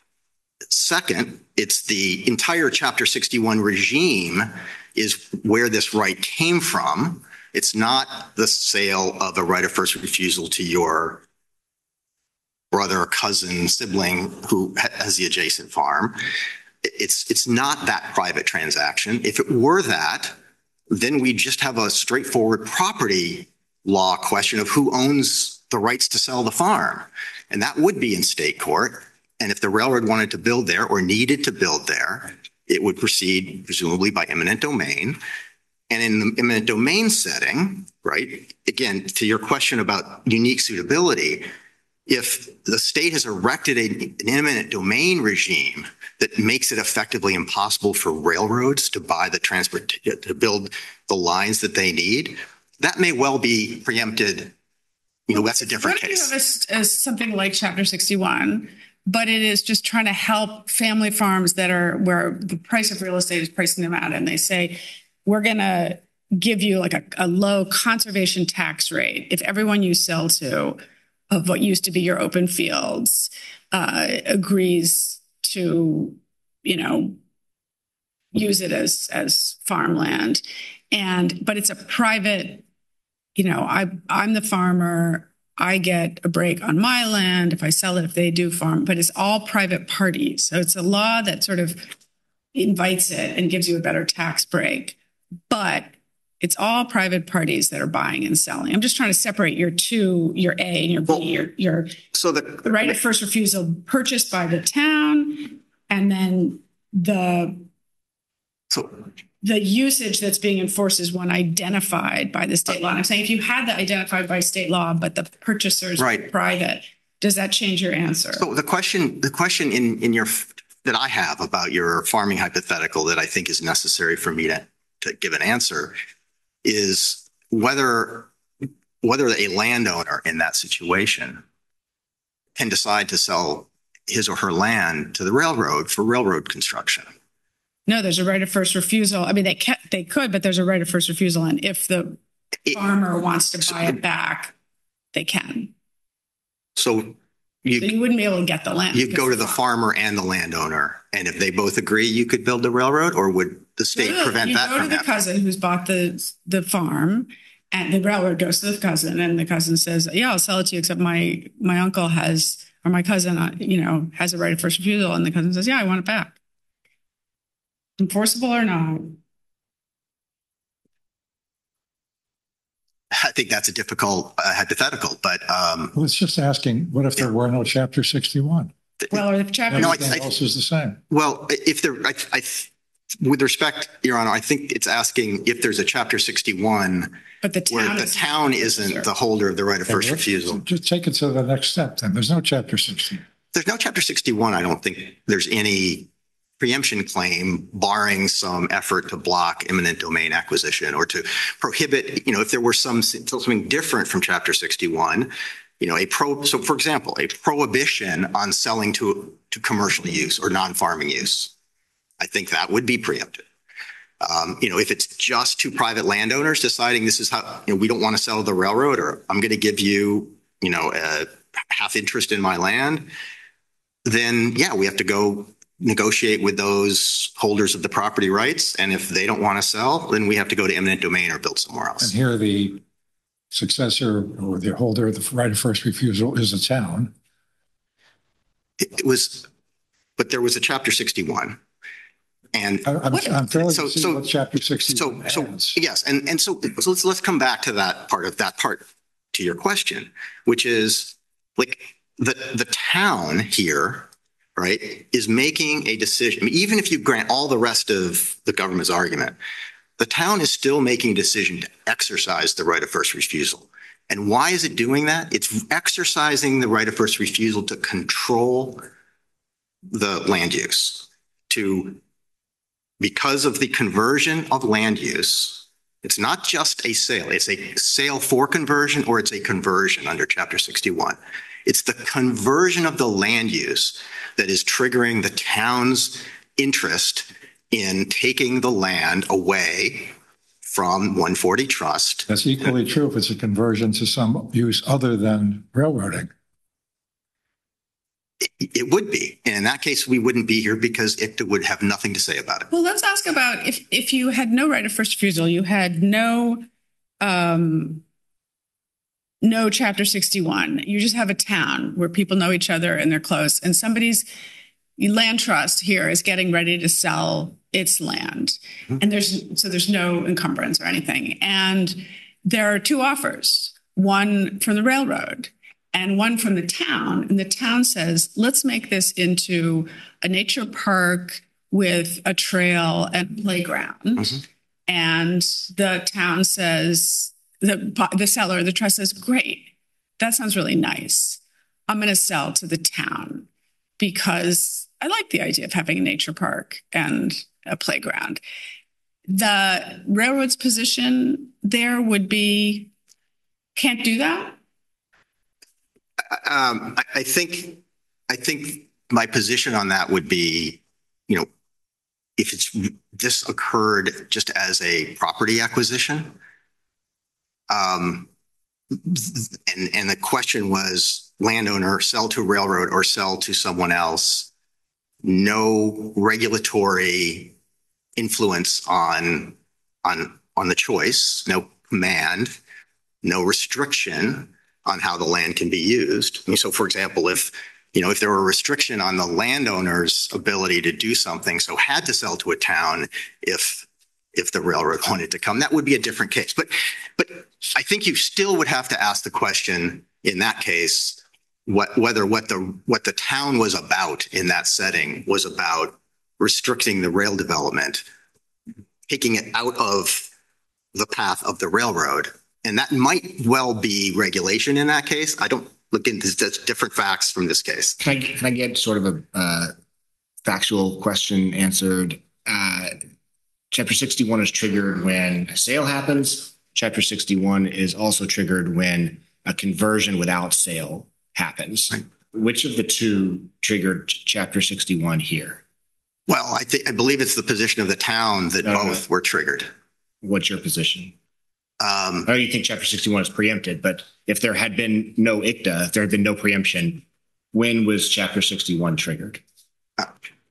Second, it's the entire Chapter sixty-one regime is where this right came from. It's not the sale of a right of first refusal to your brother, cousin, sibling who has the adjacent farm. It's it's not that private transaction. If it were that, then we just have a straightforward property law question of who owns the rights to sell the farm. And that would be in state court. And if the railroad wanted to build there or needed to build there, it would proceed presumably by eminent domain. And in the eminent domain setting, right, again, to your question about unique suitability, if the state has erected a, an eminent domain regime that makes it effectively impossible for railroads to buy the transport, to build the lines that they need, that may well be preempted. You know, that's a different what case. What if you have a, a, something like Chapter sixty-one, but it is just trying to help family farms that are where the price of real estate is pricing them out, and they say, we're going to give you like a, a low conservation tax rate if everyone you sell to of what used to be your open fields uh, agrees to, you know, use it as as farmland. And but it's a private, you know, I I'm the farmer. I get a break on my land if I sell it, if they do farm, but it's all private parties. So it's a law that sort of invites it and gives you a better tax break. But it's all private parties that are buying and selling. I'm just trying to separate your two, your A and your B, well, your, your so the, the right of first refusal purchased by the town, and then the so the usage that's being enforced is one identified by the state law. And I'm saying if you had that identified by state law, but the purchasers right. were private, does that change your answer? So the question, the question in, in your that I have about your farming hypothetical that I think is necessary for me to, to give an answer is whether whether a landowner in that situation can decide to sell his or her land to the railroad for railroad construction. No, there's a right of first refusal. I mean, they can, they could, but there's a right of first refusal. And if the It- farmer wants to buy it back, they can. So So you you wouldn't be able to get the land. you go to the farmer and the landowner, and if they both agree, you could build the railroad, or would the state No, no, prevent you that go to from the happening? cousin who's bought the the farm, and the railroad goes to the cousin, and the cousin says, "Yeah, I'll sell it to you, except my my uncle has or my cousin, uh, you know, has a right of first refusal," and the cousin says, "Yeah, I want it back." Enforceable or not? I think that's a difficult uh, hypothetical, but um, Well, it's just asking, what if there were no chapter sixty-one? Well, or the chapter. No, I- Everything I- else is the same. well, if there, I, I, with respect, Your Honor, I think it's asking if there's a chapter sixty-one but the where town, the is- town isn't the holder of the right of first Okay, refusal. Just take it to the next step then. There's no chapter sixty. There's no chapter sixty-one. I don't think there's any preemption claim barring some effort to block eminent domain acquisition or to prohibit, you know, if there were some something different from chapter sixty-one, you know, a pro, so for example, a prohibition on selling to, to commercial use or non-farming use. I think that would be preempted. Um, you know, if it's just two private landowners deciding this is how, you know, we don't want to sell to the railroad, or I'm going to give you, you know, a half interest in my land, then yeah, we have to go negotiate with those holders of the property rights. And if they don't want to sell, then we have to go to eminent domain or build somewhere And else. here the successor or the holder of the right of first refusal is a town. It, it was, but there was a chapter sixty-one. And I- I'm, What- I'm fairly so- to see so- what chapter so, sixty-one so adds. yes. And, and so, so let's, let's come back to that part of that part to your question, which is like the, the town here, right, is making a decision. I mean, even if you grant all the rest of the government's argument, the town is still making a decision to exercise the right of first refusal. And why is it doing that? It's exercising the right of first refusal to control the land use, to, because of the conversion of land use. It's not just a sale. It's a sale for conversion, or it's a conversion under chapter sixty-one. It's the conversion of the land use that is triggering the town's interest in taking the land away from one forty Trust. That's equally true if it's a conversion to some use other than railroading. It, it would be. And in that case, we wouldn't be here because I C T A would have nothing to say about it. Well, let's ask about if, if you had no right of first refusal, you had no, um, no chapter sixty-one, you just have a town where people know each other and they're close, and somebody's land trust here is getting ready to sell its land. And there's, so there's no encumbrance or anything. And there are two offers, one from the railroad and one from the town. And the town says, let's make this into a nature park with a trail and playground. Mhm. And the town says, the, the seller, the trust says, great, that sounds really nice. I'm going to sell to the town because I like the idea of having a nature park and a playground. The railroad's position there would be, can't do that? Um, I, I think, I think my position on that would be, you know, if it's, this occurred just as a property acquisition. Um, and, and the question was landowner, sell to railroad or sell to someone else. No regulatory influence on, on, on the choice, no command, no restriction on how the land can be used. I mean, so for example, if, you know, if there were a restriction on the landowner's ability to do something, so had to sell to a town if, if the railroad wanted to come, that would be a different case. But, but I think you still would have to ask the question in that case, what, whether what the, what the town was about in that setting was about restricting the rail development, taking it out of the path of the railroad. And that might well be regulation in that case. I don't look into the different facts from this case. Can I, can I get sort of a, uh, factual question answered. Uh, Chapter sixty-one is triggered when a sale happens. Chapter sixty-one is also triggered when a conversion without sale happens. Right. Which of the two triggered Chapter sixty-one here? Well, I think, I believe it's the position of the town that Uh, both were triggered. What's your position? Um, I know you think Chapter sixty-one is preempted, but if there had been no I C T A, if there had been no preemption, when was Chapter sixty-one triggered? I,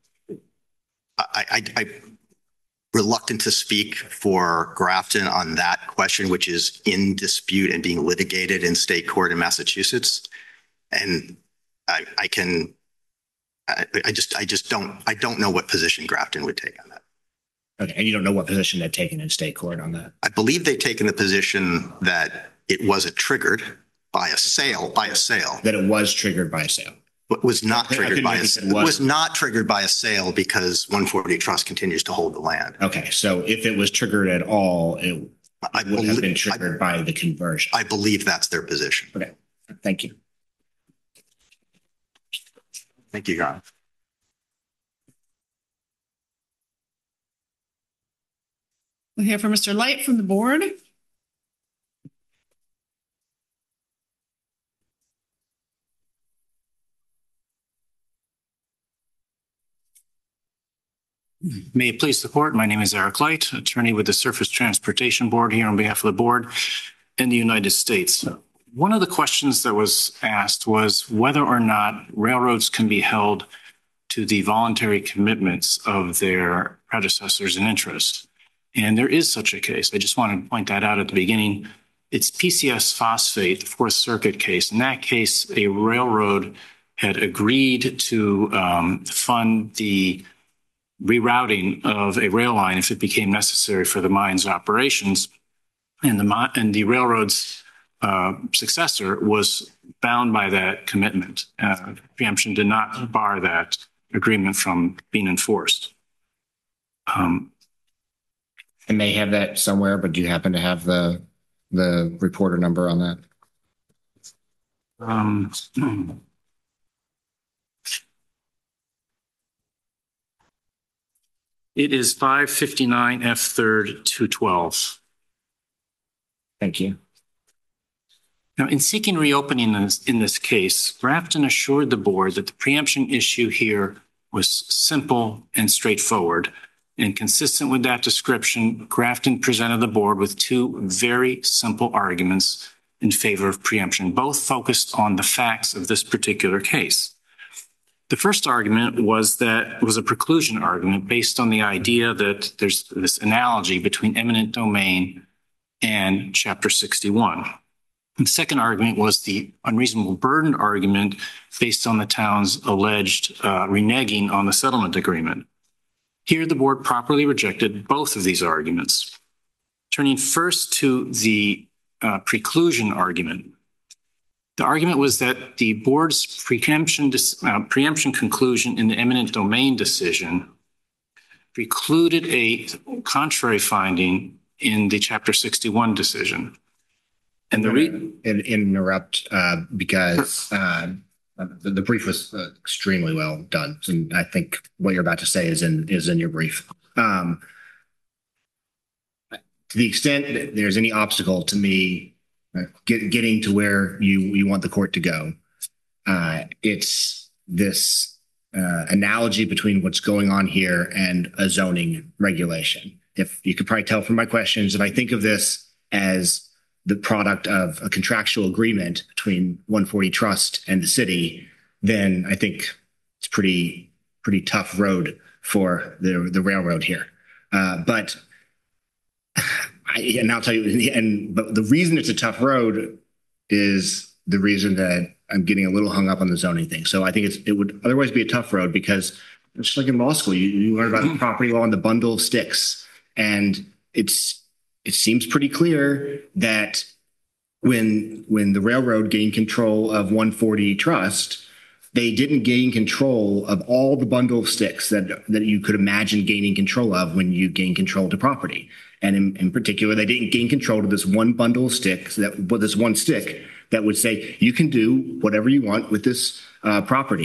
I, I reluctant to speak for Grafton on that question, which is in dispute and being litigated in state court in Massachusetts. And I, I can, I, I just, I just don't, I don't know what position Grafton would take on that. Okay, and you don't know what position they've taken in state court on that? I believe they've taken the position that it wasn't triggered by a sale, by a sale. That it was triggered by a sale? But was not I triggered couldn't by a make it sale. It was. was not triggered by a sale because one forty Trust continues to hold the land. Okay, so if it was triggered at all, it I would have been believe, triggered I, by the conversion. I believe that's their position. Okay, thank you. Thank you, Your Honor. We'll hear from Mister Light from the board. May it please the court, my name is Eric Light, attorney with the Surface Transportation Board here on behalf of the board in the United States. One of the questions that was asked was whether or not railroads can be held to the voluntary commitments of their predecessors in interest. And there is such a case. I just want to point that out at the beginning. It's P C S Phosphate, the Fourth Circuit case. In that case, a railroad had agreed to um, fund the rerouting of a rail line if it became necessary for the mine's operations. And the, and the railroad's uh, successor was bound by that commitment. Uh, preemption did not bar that agreement from being enforced. Um, I may have that somewhere, but do you happen to have the the reporter number on that? um, It is five fifty-nine F third two twelve. Thank you. Now, in seeking reopening in this, in this case, Grafton assured the board that the preemption issue here was simple and straightforward. And consistent with that description, Grafton presented the board with two very simple arguments in favor of preemption, both focused on the facts of this particular case. The first argument was that was a preclusion argument based on the idea that there's this analogy between eminent domain and Chapter sixty-one. And the second argument was the unreasonable burden argument based on the town's alleged uh, reneging on the settlement agreement. Here, the board properly rejected both of these arguments. Turning first to the uh, preclusion argument. The argument was that the board's preemption, uh, preemption conclusion in the eminent domain decision precluded a contrary finding in the Chapter sixty-one decision. And the re- In, interrupt uh, because uh, the, the brief was uh, extremely well done, and I think what you're about to say is in is in your brief. Um, to the extent that there's any obstacle to me uh, get, getting to where you you want the court to go, uh, it's this uh, analogy between what's going on here and a zoning regulation. If you could probably tell from my questions, if I think of this as the product of a contractual agreement between one forty Trust and the city, then I think it's pretty pretty tough road for the the railroad here. Uh, but I, and I'll tell you, and but the reason it's a tough road is the reason that I'm getting a little hung up on the zoning thing. So I think it's it would otherwise be a tough road because it's like in law school, you, you learn about the property law and the bundle of sticks, and it's it seems pretty clear that when when the railroad gained control of one forty Trust, they didn't gain control of all the bundle of sticks that that you could imagine gaining control of when you gain control of the property. And in, in particular, they didn't gain control of this one bundle of sticks, that well, this one stick that would say you can do whatever you want with this uh, property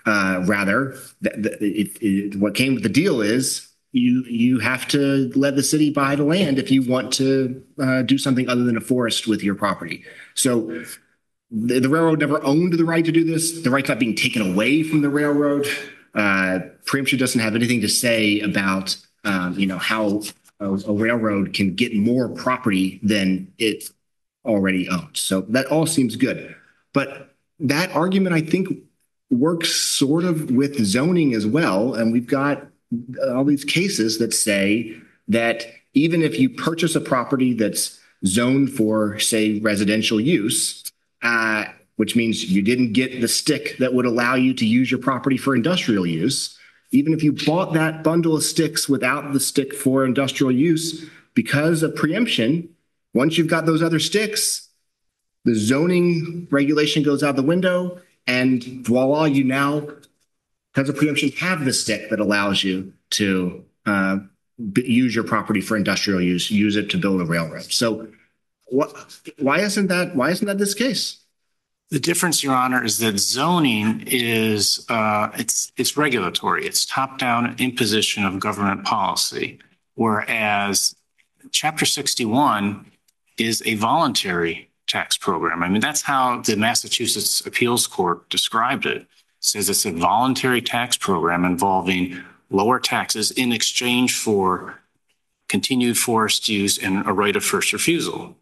Uh, rather, th- th- it, it, what came with the deal is you you have to let the city buy the land if you want to uh, do something other than a forest with your property. So the, the railroad never owned the right to do this. The right's not being taken away from the railroad. Uh, preemption doesn't have anything to say about um, you know how a, a railroad can get more property than it already owns. So that all seems good. But that argument, I think, works sort of with zoning as well. And we've got all these cases that say that even if you purchase a property that's zoned for, say, residential use, uh, which means you didn't get the stick that would allow you to use your property for industrial use, even if you bought that bundle of sticks without the stick for industrial use, because of preemption, once you've got those other sticks, the zoning regulation goes out the window, and voila, you now, because of preemption, have the stick that allows you to uh, b- use your property for industrial use, use it to build a railroad. So, what? Why isn't that? Why isn't that this case? The difference, Your Honor, is that zoning is uh, it's it's regulatory. It's top-down imposition of government policy, whereas Chapter sixty-one is a voluntary tax program. I mean, that's how the Massachusetts Appeals Court described it. It says it's a voluntary tax program involving lower taxes in exchange for continued forest use and a right of first refusal.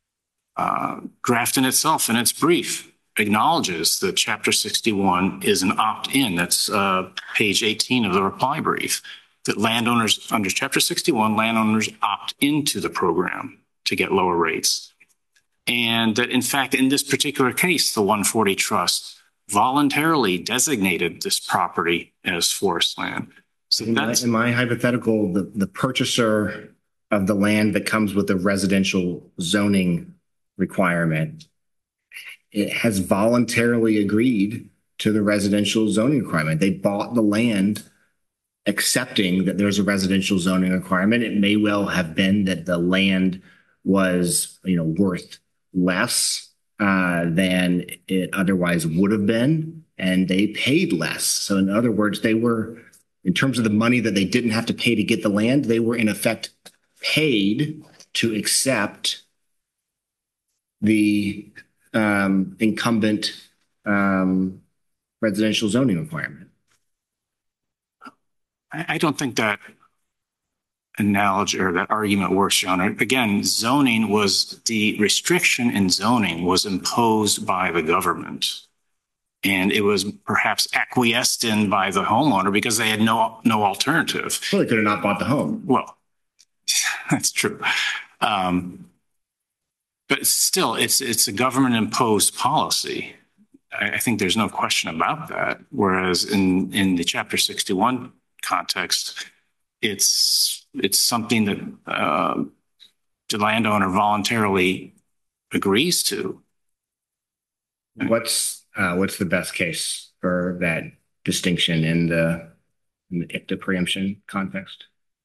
Uh, Grafton itself, in its brief, acknowledges that Chapter sixty-one is an opt-in. That's uh, page eighteen of the reply brief, that landowners under Chapter sixty-one, landowners opt into the program to get lower rates. And that, in fact, in this particular case, the one forty Trust voluntarily designated this property as forest land. So in, that's my, in my hypothetical, the, the purchaser of the land that comes with the residential zoning requirement, it has voluntarily agreed to the residential zoning requirement. They bought the land accepting that there's a residential zoning requirement. It may well have been that the land was, you know, worth less uh, than it otherwise would have been, and they paid less. So in other words, they were, in terms of the money that they didn't have to pay to get the land, they were in effect paid to accept the um, incumbent um, residential zoning requirement. I don't think that analogy or that argument works, Your Honor. Again, zoning was, the restriction in zoning was imposed by the government. And it was perhaps acquiesced in by the homeowner because they had no no alternative. Well, they could have not bought the home. Well, that's true. Um, but still, it's it's a government-imposed policy. I, I think there's no question about that. Whereas in, in the Chapter sixty-one context, it's it's something that uh, the landowner voluntarily agrees to. What's uh, what's the best case for that distinction in the, in the I C T A preemption context?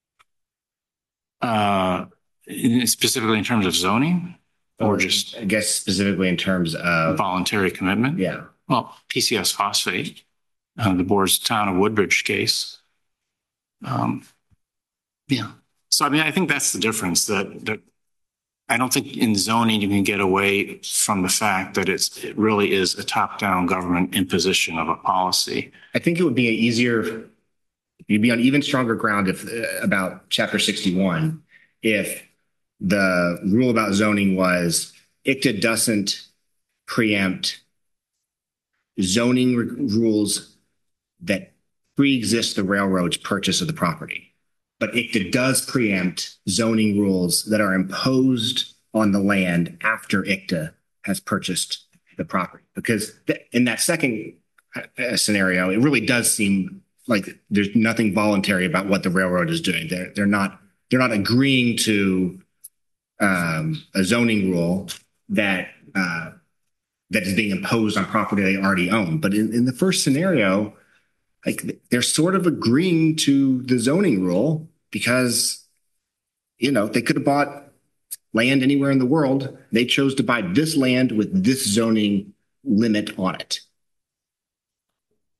Uh, in, specifically in terms of zoning, or just I guess specifically in terms of voluntary commitment. Yeah. Well, P C S phosphate, uh, the board's Town of Woodbridge case. Um, yeah. So I mean, I think that's the difference. That that I don't think in zoning you can get away from the fact that it's it really is a top-down government imposition of a policy. I think it would be an easier, you'd be on even stronger ground if uh, about Chapter sixty-one if the rule about zoning was I C T A doesn't preempt zoning re- rules that pre-exist the railroad's purchase of the property. But I C T A does preempt zoning rules that are imposed on the land after I C T A has purchased the property. Because th- in that second uh, scenario, it really does seem like there's nothing voluntary about what the railroad is doing. They're they're not they're not agreeing to um, a zoning rule that uh, that is being imposed on property they already own. But in, in the first scenario, like they're sort of agreeing to the zoning rule because, you know, they could have bought land anywhere in the world. They chose to buy this land with this zoning limit on it.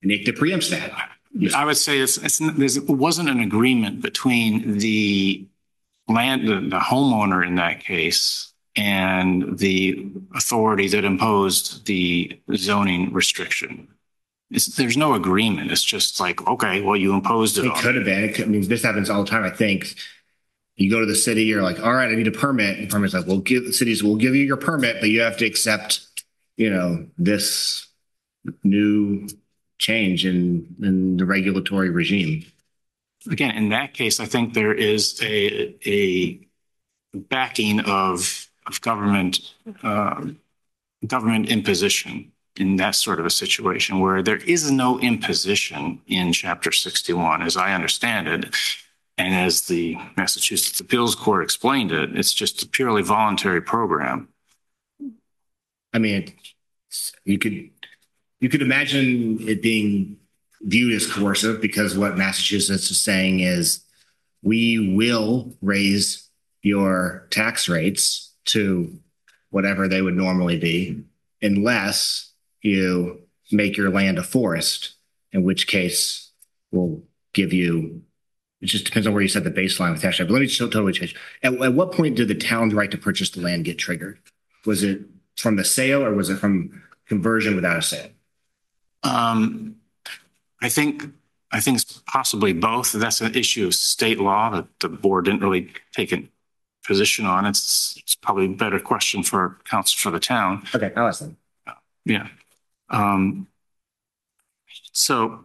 and I C T A preempts that. I would say it's, it's there's, it wasn't an agreement between the land, the, the homeowner in that case, and the authority that imposed the zoning restriction. It's, there's no agreement. It's just like, okay, well, you imposed it. It on could have been. It could, I mean, this happens all the time. I think you go to the city, you're like, all right, I need a permit. And the permit's like, we'll give the cities, we'll give you your permit, but you have to accept, you know, this new change in, in the regulatory regime. Again, in that case, I think there is a, a backing of, of government, uh, government imposition in that sort of a situation where there is no imposition in Chapter sixty-one, as I understand it. And as the Massachusetts Appeals Court explained it, it's just a purely voluntary program. I mean, you could, you could imagine it being viewed as coercive because what Massachusetts is saying is we will raise your tax rates to whatever they would normally be unless you make your land a forest, in which case we'll give you, it just depends on where you set the baseline with tax rate. But let me just totally change. At, at what point did the town's right to purchase the land get triggered? Was it from the sale or was it from conversion without a sale? Um, I think I think it's possibly both. That's an issue of state law that the board didn't really take a position on. It's it's probably a better question for counsel for the town. Okay, I'll ask them. Yeah. Um, so,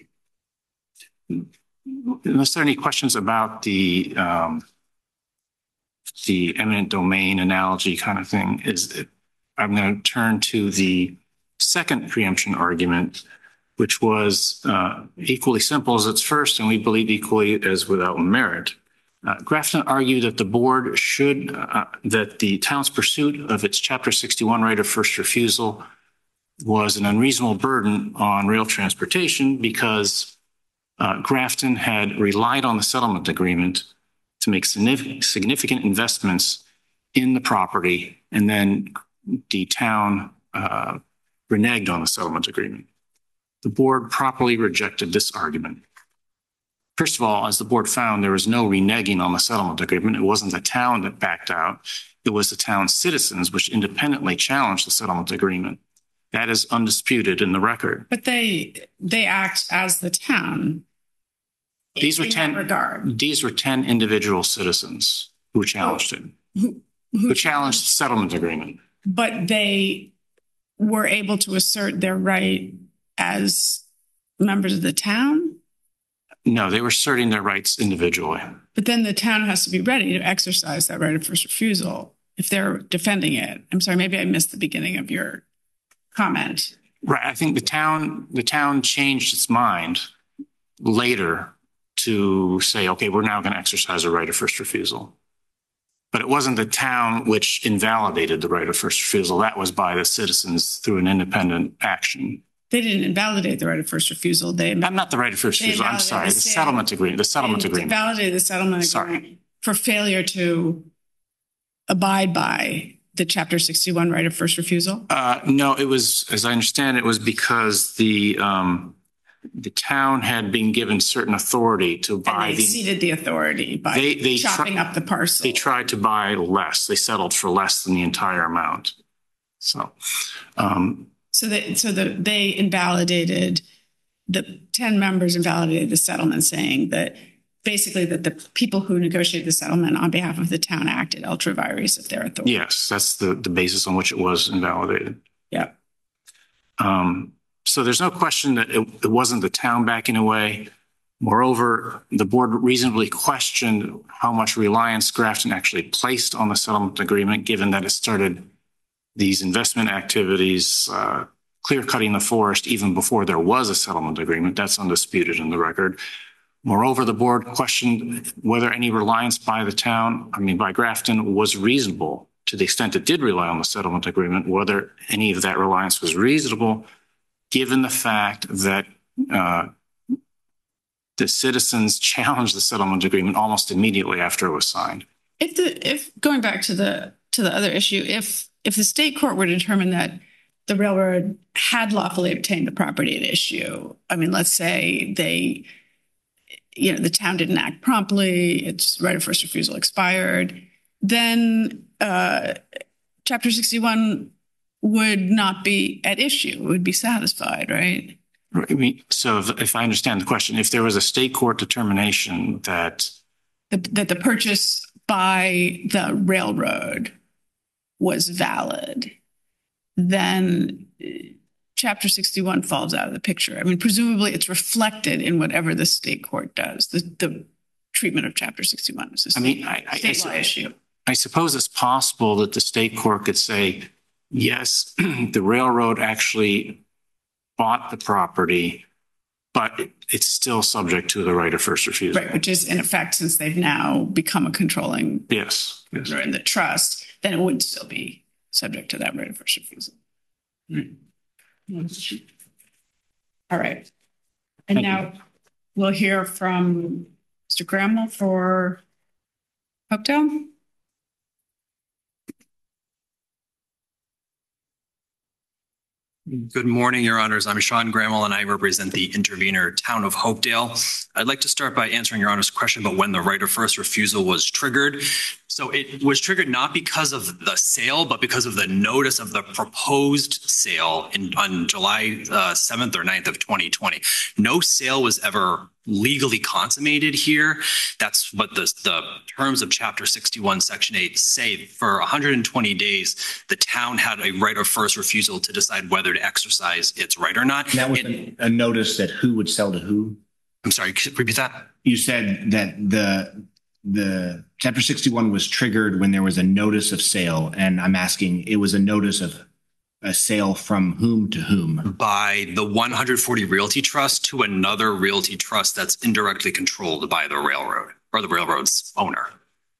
unless there are any questions about the um, the eminent domain analogy kind of thing, is it, I'm going to turn to the second preemption argument, which was uh, equally simple as its first, and we believe equally as without merit. Uh, Grafton argued that the board should, uh, that the town's pursuit of its Chapter sixty-one right of first refusal was an unreasonable burden on rail transportation because uh, Grafton had relied on the settlement agreement to make significant, significant investments in the property, and then the town uh, reneged on the settlement agreement. The board properly rejected this argument. First of all, as the board found, there was no reneging on the settlement agreement. It wasn't the town that backed out. It was the town's citizens which independently challenged the settlement agreement. That is undisputed in the record. But they they act as the town. These were ten regard. These were ten individual citizens who challenged it. Who, who, who challenged the settlement agreement. But they were able to assert their right as members of the town? No, they were asserting their rights individually. But then the town has to be ready to exercise that right of first refusal if they're defending it. I'm sorry, maybe I missed the beginning of your comment. Right. I think the town, the town changed its mind later to say, okay, we're now going to exercise a right of first refusal. But it wasn't the town which invalidated the right of first refusal. That was by the citizens through an independent action. They didn't invalidate the right of first refusal. They I'm not the right of first refusal. I'm sorry. The, the settlement agreement. The settlement agreement. Invalidated the settlement agreement sorry. for failure to abide by the Chapter sixty-one right of first refusal? Uh, no, it was, as I understand it, was because the um, the town had been given certain authority to buy. And they the, ceded the authority by they, they chopping tri- up the parcel. They tried to buy less. They settled for less than the entire amount. So, um, so they so the, they invalidated the ten members invalidated the settlement, saying that basically that the people who negotiated the settlement on behalf of the town acted ultra vires of their authority. Yes, that's the, the basis on which it was invalidated. Yeah. Um, so there's no question that it, it wasn't the town backing away. Moreover, the board reasonably questioned how much reliance Grafton actually placed on the settlement agreement, given that it started these investment activities, uh, clear cutting the forest even before there was a settlement agreement. That's undisputed in the record. Moreover, the board questioned whether any reliance by the town, I mean, by Grafton, was reasonable to the extent it did rely on the settlement agreement, whether any of that reliance was reasonable, given the fact that uh, the citizens challenged the settlement agreement almost immediately after it was signed. If the if going back to the to the other issue, if if the state court were to determine that the railroad had lawfully obtained the property at issue, I mean, let's say they, you know, the town didn't act promptly, its right of first refusal expired, then uh, Chapter sixty-one would not be at issue, it would be satisfied, right? I mean, so if, if I understand the question, if there was a state court determination that That, that the purchase by the railroad was valid, then uh, Chapter sixty-one falls out of the picture. I mean, presumably it's reflected in whatever the state court does. The, the treatment of Chapter sixty-one is a I mean, I, I, state law I, issue. I suppose it's possible that the state court could say, yes, the railroad actually bought the property, but it, it's still subject to the right of first refusal. Right, which is in effect, since they've now become a controlling Yes. yes. in the trust, then it would still be subject to that right of first refusal. Mm. All right. And Thank now we'll hear from Mister Gramwell for Hopedale. Good morning, Your Honors. I'm Sean Gramwell, and I represent the intervener Town of Hopedale. I'd like to start by answering Your Honor's question about when the right of first refusal was triggered. So it was triggered not because of the sale, but because of the notice of the proposed sale in, on July uh, seventh or ninth of twenty twenty. No sale was ever legally consummated here. That's what the, the terms of Chapter sixty-one, Section eight say. For one hundred twenty days, the town had a right of first refusal to decide whether to exercise its right or not. And that was It- a, a notice that who would sell to who? I'm sorry, could you repeat that? You said that the the Chapter sixty-one was triggered when there was a notice of sale, and I'm asking, it was a notice of a sale from whom to whom? By the one hundred forty Realty Trust to another realty trust that's indirectly controlled by the railroad or the railroad's owner.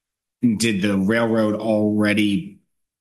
Did the railroad already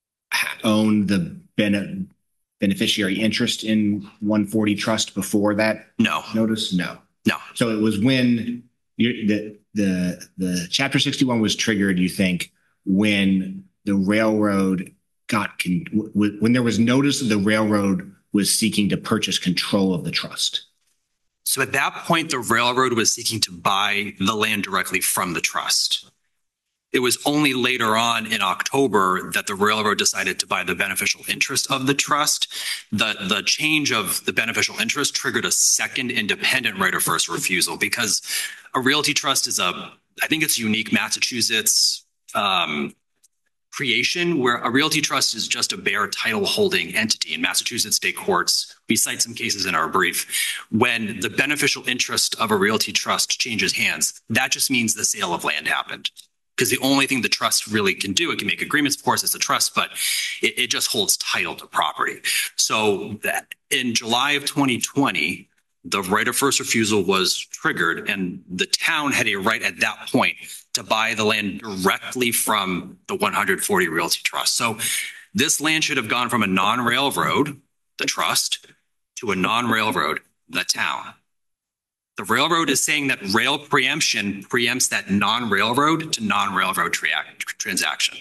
own the bene- beneficiary interest in one forty Trust before that No, notice? No. no. So it was when you the the the Chapter sixty-one was triggered, you think, when the railroad got con- w- when there was notice that the railroad was seeking to purchase control of the trust. So at that point, the railroad was seeking to buy the land directly from the trust. It was only later on in October that the railroad decided to buy the beneficial interest of the trust. The, the change of the beneficial interest triggered a second independent right of first refusal because a realty trust is a, I think it's unique Massachusetts um, creation where a realty trust is just a bare title holding entity. In Massachusetts state courts, we cite some cases in our brief. When the beneficial interest of a realty trust changes hands, that just means the sale of land happened. Because the only thing the trust really can do, it can make agreements, of course, it's a trust, but it, it just holds title to property. So that in July of twenty twenty, the right of first refusal was triggered and the town had a right at that point to buy the land directly from the one hundred forty Realty Trust. So this land should have gone from a non-railroad, the trust, to a non-railroad, the town. The railroad is saying that rail preemption preempts that non-railroad to non-railroad tra- transaction.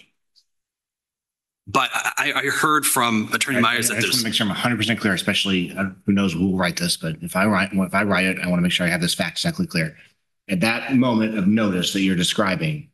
But I, I heard from Attorney Myers I, I that just want there's to make sure I'm one hundred percent clear, especially uh, who knows who will write this, but if I write, if I write it, I want to make sure I have this fact exactly clear. At that moment of notice that you're describing,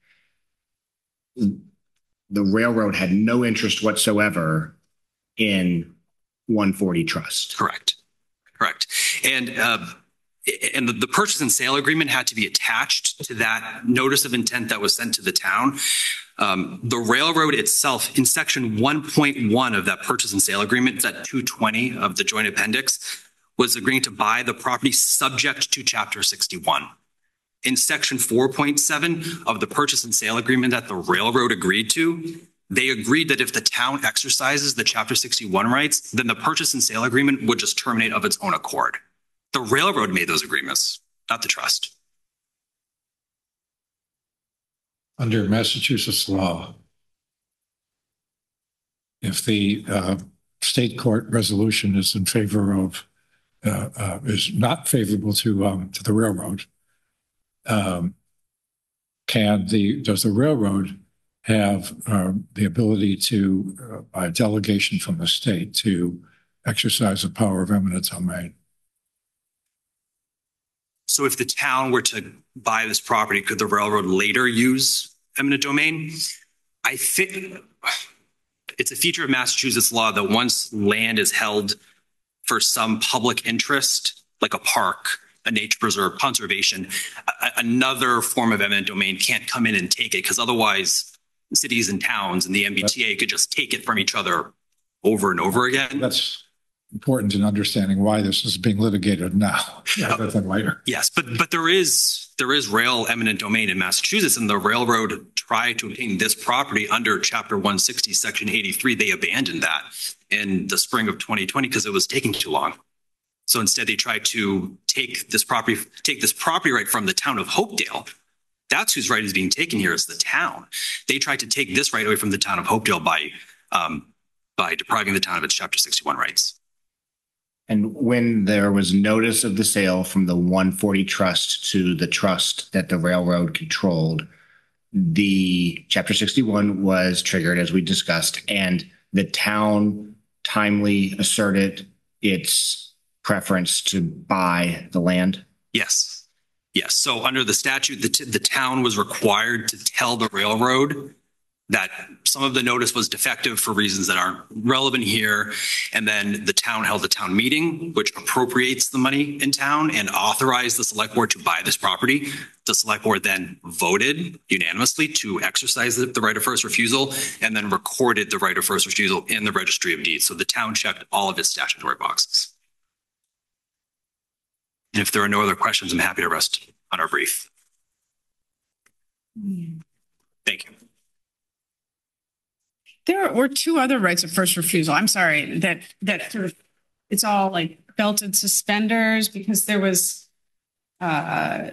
the railroad had no interest whatsoever in one forty Trust. correct. Correct. And uh, and the, the purchase and sale agreement had to be attached to that notice of intent that was sent to the town. Um, the railroad itself, in section one point one of that purchase and sale agreement, it's at two twenty of the joint appendix, was agreeing to buy the property subject to Chapter sixty-one. In section four point seven of the purchase and sale agreement that the railroad agreed to, they agreed that if the town exercises the Chapter sixty-one rights, then the purchase and sale agreement would just terminate of its own accord. The railroad made those agreements, not the trust. Under Massachusetts law, if the uh, state court resolution is in favor of, uh, uh, is not favorable to um, to the railroad, um, can the does the railroad have um, the ability to, uh, by delegation from the state, to exercise the power of eminent domain. So if the town were to buy this property, could the railroad later use eminent domain? I think it's a feature of Massachusetts law that once land is held for some public interest, like a park, a nature preserve, conservation, a- another form of eminent domain can't come in and take it, because otherwise cities and towns and the M B T A could just take it from each other over and over again. That's important in understanding why this is being litigated now rather than later. Yes, but but there is there is rail eminent domain in Massachusetts, and the railroad tried to obtain this property under Chapter one sixty, Section eighty-three. They abandoned that in the spring of twenty twenty because it was taking too long. So instead, they tried to take this property take this property right from the town of Hopedale. That's whose right is being taken here, is the town. They tried to take this right away from the town of Hopedale by um, by depriving the town of its Chapter sixty-one rights. And when there was notice of the sale from the one forty trust to the trust that the railroad controlled, the Chapter sixty-one was triggered, as we discussed, and the town timely asserted its preference to buy the land? Yes. Yes. So under the statute, the, t- the town was required to tell the railroad that some of the notice was defective for reasons that aren't relevant here. And then the town held a town meeting, which appropriates the money in town and authorized the select board to buy this property. The select board then voted unanimously to exercise the, the right of first refusal, and then recorded the right of first refusal in the registry of deeds. So the town checked all of its statutory boxes. And if there are no other questions, I'm happy to rest on our brief. Thank you. There were two other rights of first refusal. I'm sorry that that sort of it's all like belted suspenders, because there was uh,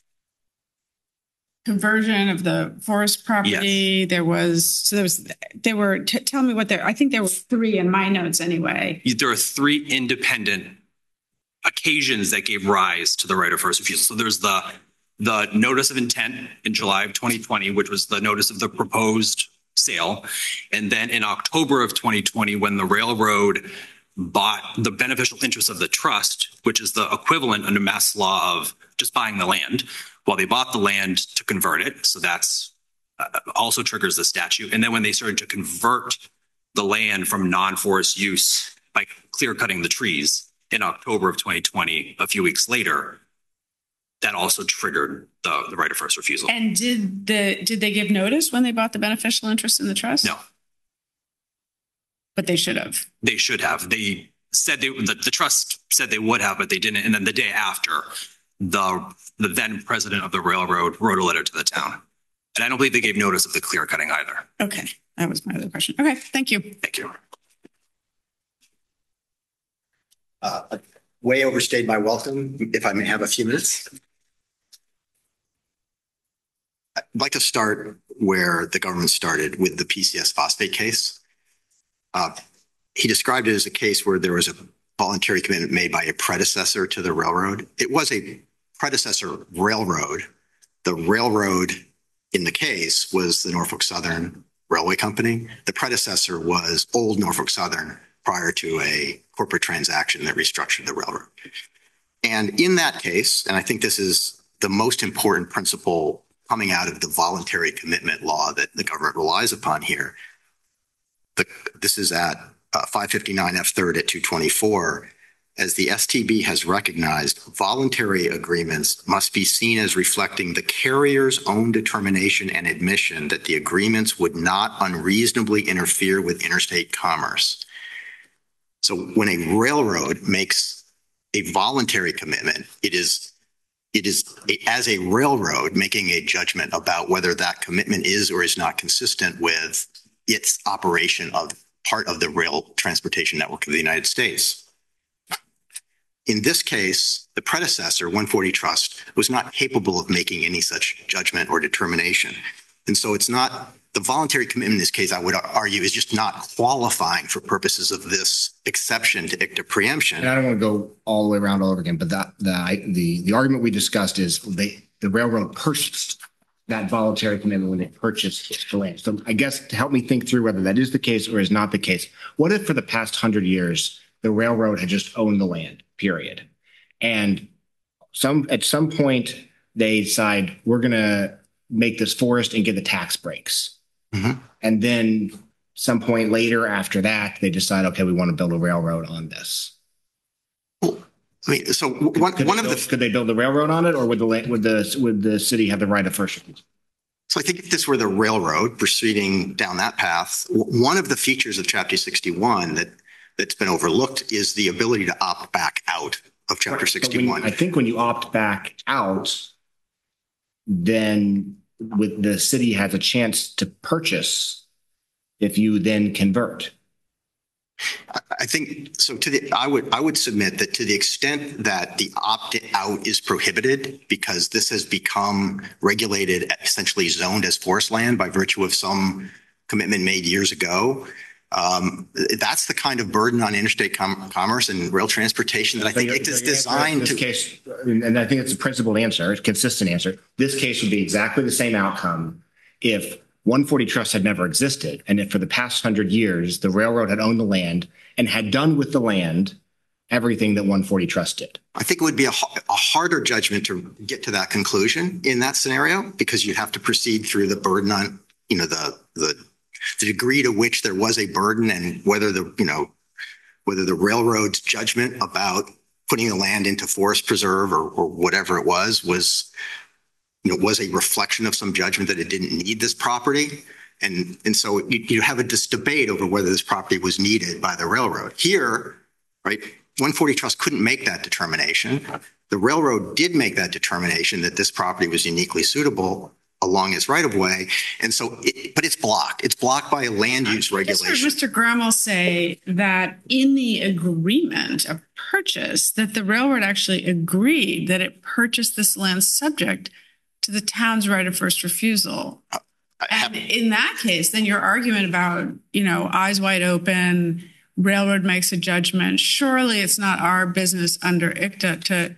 conversion of the forest property. Yes. There was so there was there were t- tell me what there. I think there were three in my notes anyway. There are three independent occasions that gave rise to the right of first refusal. So there's the the notice of intent in July of twenty twenty, which was the notice of the proposed sale. And then in October of twenty twenty, when the railroad bought the beneficial interest of the trust, which is the equivalent under Mass law of just buying the land, well, they bought the land to convert it. So that's uh, also triggers the statute. And then when they started to convert the land from non-forest use by clear cutting the trees in October of twenty twenty, a few weeks later, that also triggered the, the right of first refusal. And did the did they give notice when they bought the beneficial interest in the trust? No. But they should have. They should have. They said they the, the trust said they would have, but they didn't. And then the day after, the the then president of the railroad wrote a letter to the town. And I don't believe they gave notice of the clear cutting either. Okay. That was my other question. Okay. Thank you. Thank you. Uh, way overstayed my welcome, if I may have a few minutes. I'd like to start where the government started with the P C S phosphate case. Uh, he described it as a case where there was a voluntary commitment made by a predecessor to the railroad. It was a predecessor railroad. The railroad in the case was the Norfolk Southern Railway Company. The predecessor was Old Norfolk Southern prior to a corporate transaction that restructured the railroad. And in that case, and I think this is the most important principle coming out of the voluntary commitment law that the government relies upon here. The, this is at uh, five fifty-nine F third at two twenty-four. As the S T B has recognized, voluntary agreements must be seen as reflecting the carrier's own determination and admission that the agreements would not unreasonably interfere with interstate commerce. So when a railroad makes a voluntary commitment, it is It is, as a railroad, making a judgment about whether that commitment is or is not consistent with its operation of part of the rail transportation network of the United States. In this case, the predecessor, one forty Trust, was not capable of making any such judgment or determination. And so it's not, the voluntary commitment in this case, I would argue, is just not qualifying for purposes of this exception to I C T A preemption. And I don't want to go all the way around all over again, but that the the the argument we discussed is they the railroad purchased that voluntary commitment when they purchased the land. So I guess to help me think through whether that is the case or is not the case, what if for the past hundred years the railroad had just owned the land, period. And some at some point they decide we're going to make this forest and get the tax breaks. Mhm. And then some point later after that, they decide, okay, we want to build a railroad on this. Well, I mean, so one, Could one they of build, the, could they build the railroad on it, or would the la- would the would the city have the right of first refusal? so I think if this were the railroad proceeding down that path, w- one of the features of chapter sixty-one that, that's been overlooked is the ability to opt back out of chapter But when- sixty-one. I think when you opt back out, then with the city has a chance to purchase if you then convert. I- I think, so to the, I would, I would submit that to the extent that the opt-out is prohibited because this has become regulated, essentially zoned as forest land by virtue of some commitment made years ago, um, that's the kind of burden on interstate com- commerce and rail transportation that I think it is designed this to. case, and I think it's a principled answer, a consistent answer. This case would be exactly the same outcome if one forty Trust had never existed, and if for the past hundred years the railroad had owned the land and had done with the land everything that one forty Trust did. I think it would be a, a harder judgment to get to that conclusion in that scenario because you'd have to proceed through the burden on, you know, the the the degree to which there was a burden and whether the, you know, whether the railroad's judgment about putting the land into forest preserve or, or whatever it was, was, you know, was a reflection of some judgment that it didn't need this property. And, and so you, you have a this debate over whether this property was needed by the railroad. Here, right, one forty Trust couldn't make that determination. The railroad did make that determination that this property was uniquely suitable along its right of way. And so, it, but it's blocked. It's blocked by a land use I just heard regulation. Mister Grammel say that in the agreement of purchase, that the railroad actually agreed that it purchased this land subject to the town's right of first refusal. I have- And in that case, then your argument about, you know, eyes wide open, railroad makes a judgment. Surely it's not our business under I C T A to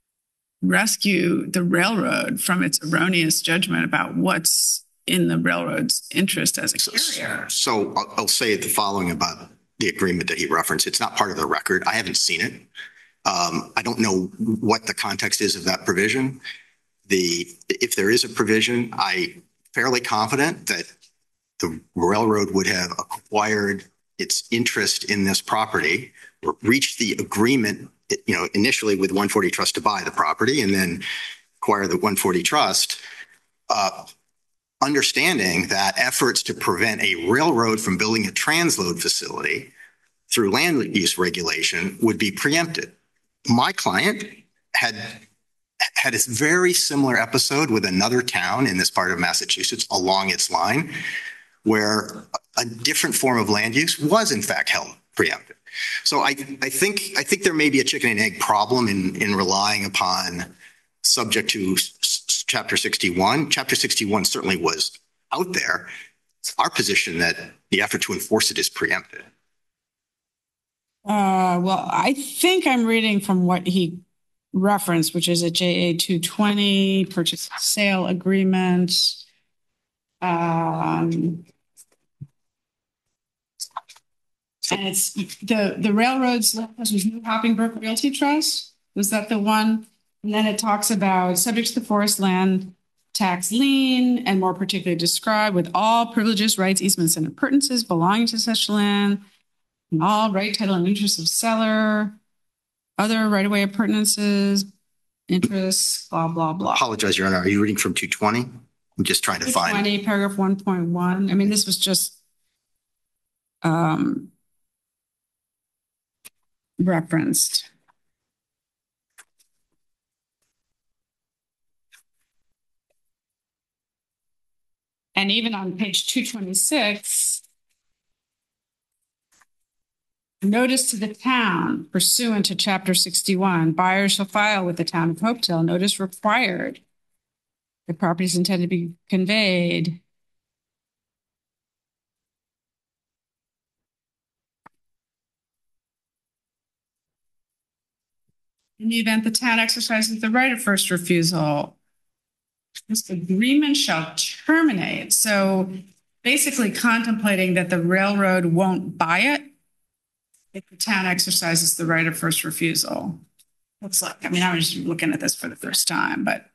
rescue the railroad from its erroneous judgment about what's in the railroad's interest as a carrier. So I'll, I'll say the following about the agreement that he referenced. It's not part of the record. I haven't seen it. Um, I don't know what the context is of that provision. The, if there is a provision, I'm fairly confident that the railroad would have acquired its interest in this property or reached the agreement, you know, initially with one forty Trust to buy the property and then acquire the one forty Trust, uh, understanding that efforts to prevent a railroad from building a transload facility through land use regulation would be preempted. My client had had a very similar episode with another town in this part of Massachusetts along its line, where a different form of land use was in fact held preempted. So I, I think I think there may be a chicken and egg problem in, in relying upon subject to s- chapter sixty-one. Chapter sixty-one certainly was out there. It's our position that the effort to enforce it is preempted. Uh, well, I think I'm reading from what he referenced, which is a J A two twenty purchase and sale agreement. Um, and it's the, the railroads, was New Hoppingbrook Realty Trust. Was that the one? And then it talks about subject to the forest land tax lien and more particularly described with all privileges, rights, easements, and appurtenances belonging to such land, and all right, title, and interest of seller, other right-of-way appurtenances, interests, blah, blah, blah. Apologize, Your Honor. Are you reading from two twenty? I'm just trying to find. twenty, paragraph one point one. I mean, this was just um, referenced. And even on page two twenty-six, notice to the town pursuant to chapter sixty-one, buyers shall file with the town of Hopedale, notice required. The property is intended to be conveyed. In the event the town exercises the right of first refusal, this agreement shall terminate. So basically contemplating that the railroad won't buy it if the town exercises the right of first refusal. Looks like, I mean, I was looking at this for the first time, but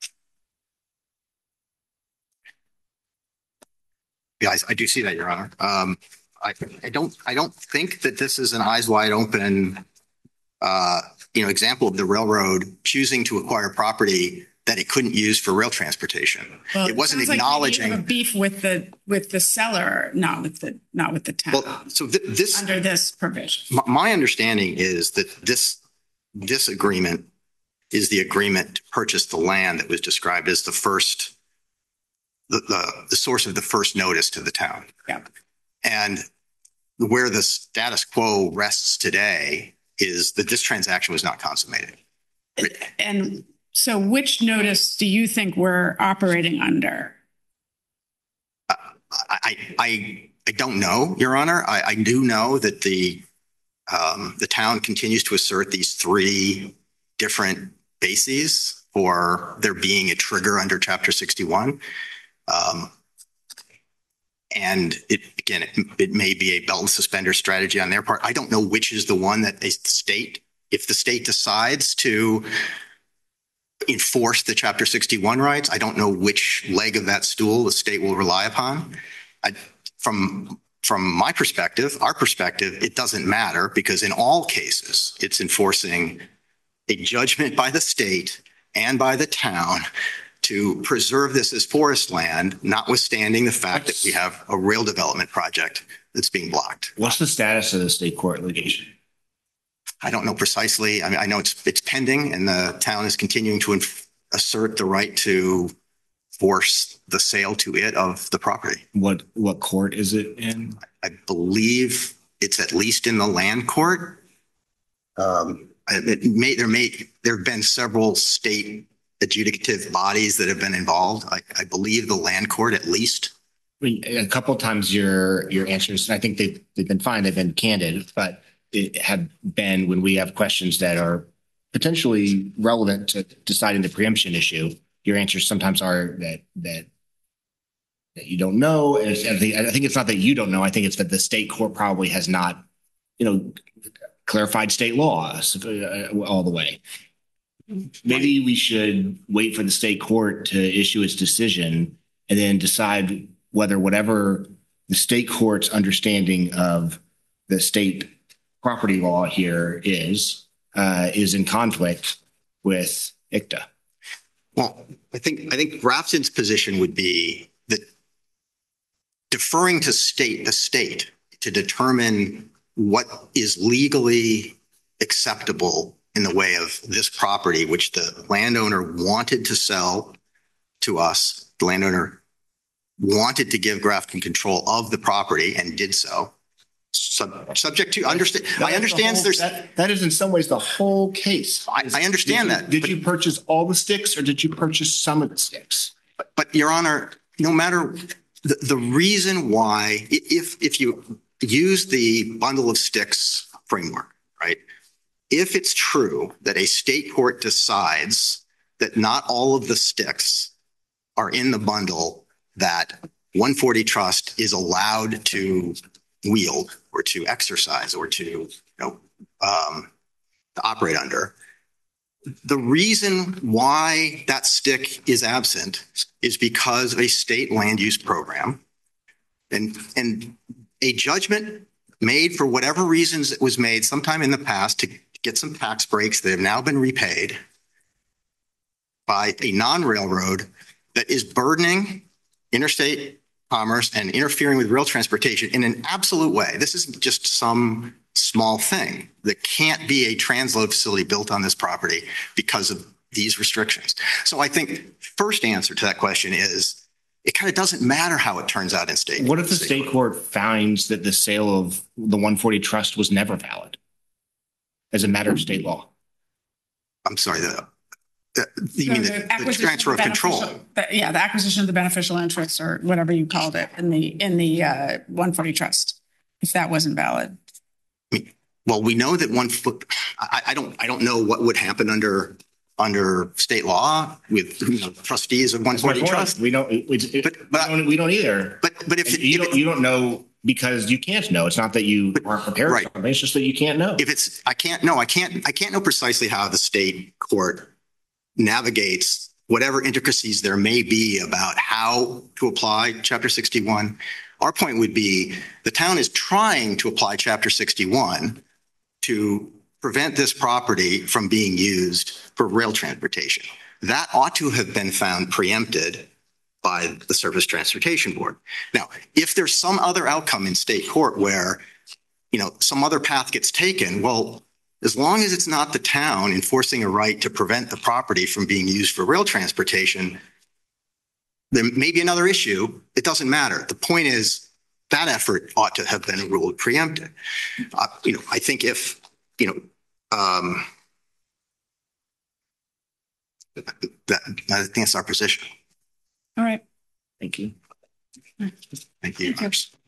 Guys, I do see that, Your Honor. Um, I, I don't, I don't think that this is an eyes wide open, uh, you know, example of the railroad choosing to acquire property that it couldn't use for rail transportation. well, It wasn't sounds like acknowledging. you have a beef with the with the seller, not with the not with the town. Well, so th- this, under this provision. my, my understanding is that this, this agreement is the agreement to purchase the land that was described as the first, the, the, the source of the first notice to the town. Yeah. And where the status quo rests today is that this transaction was not consummated. And so which notice do you think we're operating under? I, I, I, I don't know, Your Honor. I, I do know that the, um, the town continues to assert these three different bases for there being a trigger under Chapter sixty-one. Um, and it, again, it, it may be a belt and suspender strategy on their part. I don't know which is the one that a state, if the state decides to enforce the Chapter sixty-one rights, I don't know which leg of that stool the state will rely upon. I, from, from my perspective, our perspective, it doesn't matter because in all cases, it's enforcing a judgment by the state and by the town to preserve this as forest land, notwithstanding the fact that we have a rail development project that's being blocked. What's the status of the state court litigation? I don't know precisely. I mean, I know it's it's pending and the town is continuing to inf- assert the right to force the sale to it of the property. What what court is it in? I believe it's at least in the land court. Um, it may, there may, there have been several state adjudicative bodies that have been involved. I, I believe the land court at least. I mean, a couple of times your your answers, I think they've, they've been fine, they've been candid, but it have been when we have questions that are potentially relevant to deciding the preemption issue, your answers sometimes are that that that you don't know. And I think, I think it's not that you don't know. I think it's that the state court probably has not, you know, clarified state laws all the way. Maybe we should wait for the state court to issue its decision and then decide whether whatever the state court's understanding of the state property law here is, uh, is in conflict with I C T A. Well, I think, I think Grafton's position would be that deferring to state, the state to determine what is legally acceptable in the way of this property, which the landowner wanted to sell to us. The landowner wanted to give Grafton control of the property and did so. Sub, subject to understand. I understand the whole, there's that, that is in some ways the whole case. I, I understand did you, that. Did but, you purchase all the sticks or did you purchase some of the sticks? But, but Your Honor, no matter the, the reason why, if if you use the bundle of sticks framework, right? If it's true that a state court decides that not all of the sticks are in the bundle that one forty Trust is allowed to wield or to exercise or to, you know, um, to operate under, the reason why that stick is absent is because of a state land use program and, and a judgment made for whatever reasons it was made sometime in the past to get some tax breaks that have now been repaid by a non-railroad that is burdening interstate commerce and interfering with rail transportation in an absolute way. This isn't just some small thing. That can't be a transload facility built on this property because of these restrictions. So I think first answer to that question is it kind of doesn't matter how it turns out in state. What if the state, state court finds that the sale of the one forty Trust was never valid as a matter of state law? I'm sorry, the, the, you so mean the, the, the transfer of control? The, yeah, the acquisition of the beneficial interest or whatever you called it in the in the uh, one forty Trust, if that wasn't valid. I mean, well, we know that one foot. I, I don't. I don't know what would happen under under state law with, you know, trustees of one forty Trust. We don't. We, but, but we don't. We don't either. But but if, you if don't, you don't know because you can't know. It's not that you aren't prepared Right. for something. It's just that you can't know. If it's, I can't, no, I can't, I can't know precisely how the state court navigates whatever intricacies there may be about how to apply Chapter sixty-one. Our point would be the town is trying to apply Chapter sixty-one to prevent this property from being used for rail transportation. That ought to have been found preempted by the Surface Transportation Board. Now, if there's some other outcome in state court where, you know, some other path gets taken, well, as long as it's not the town enforcing a right to prevent the property from being used for rail transportation, there may be another issue. It doesn't matter. The point is that effort ought to have been ruled preempted. Uh, you know, I think if, you know, um, that, I think that's our position. All right. Thank you. Thank you. Thank you.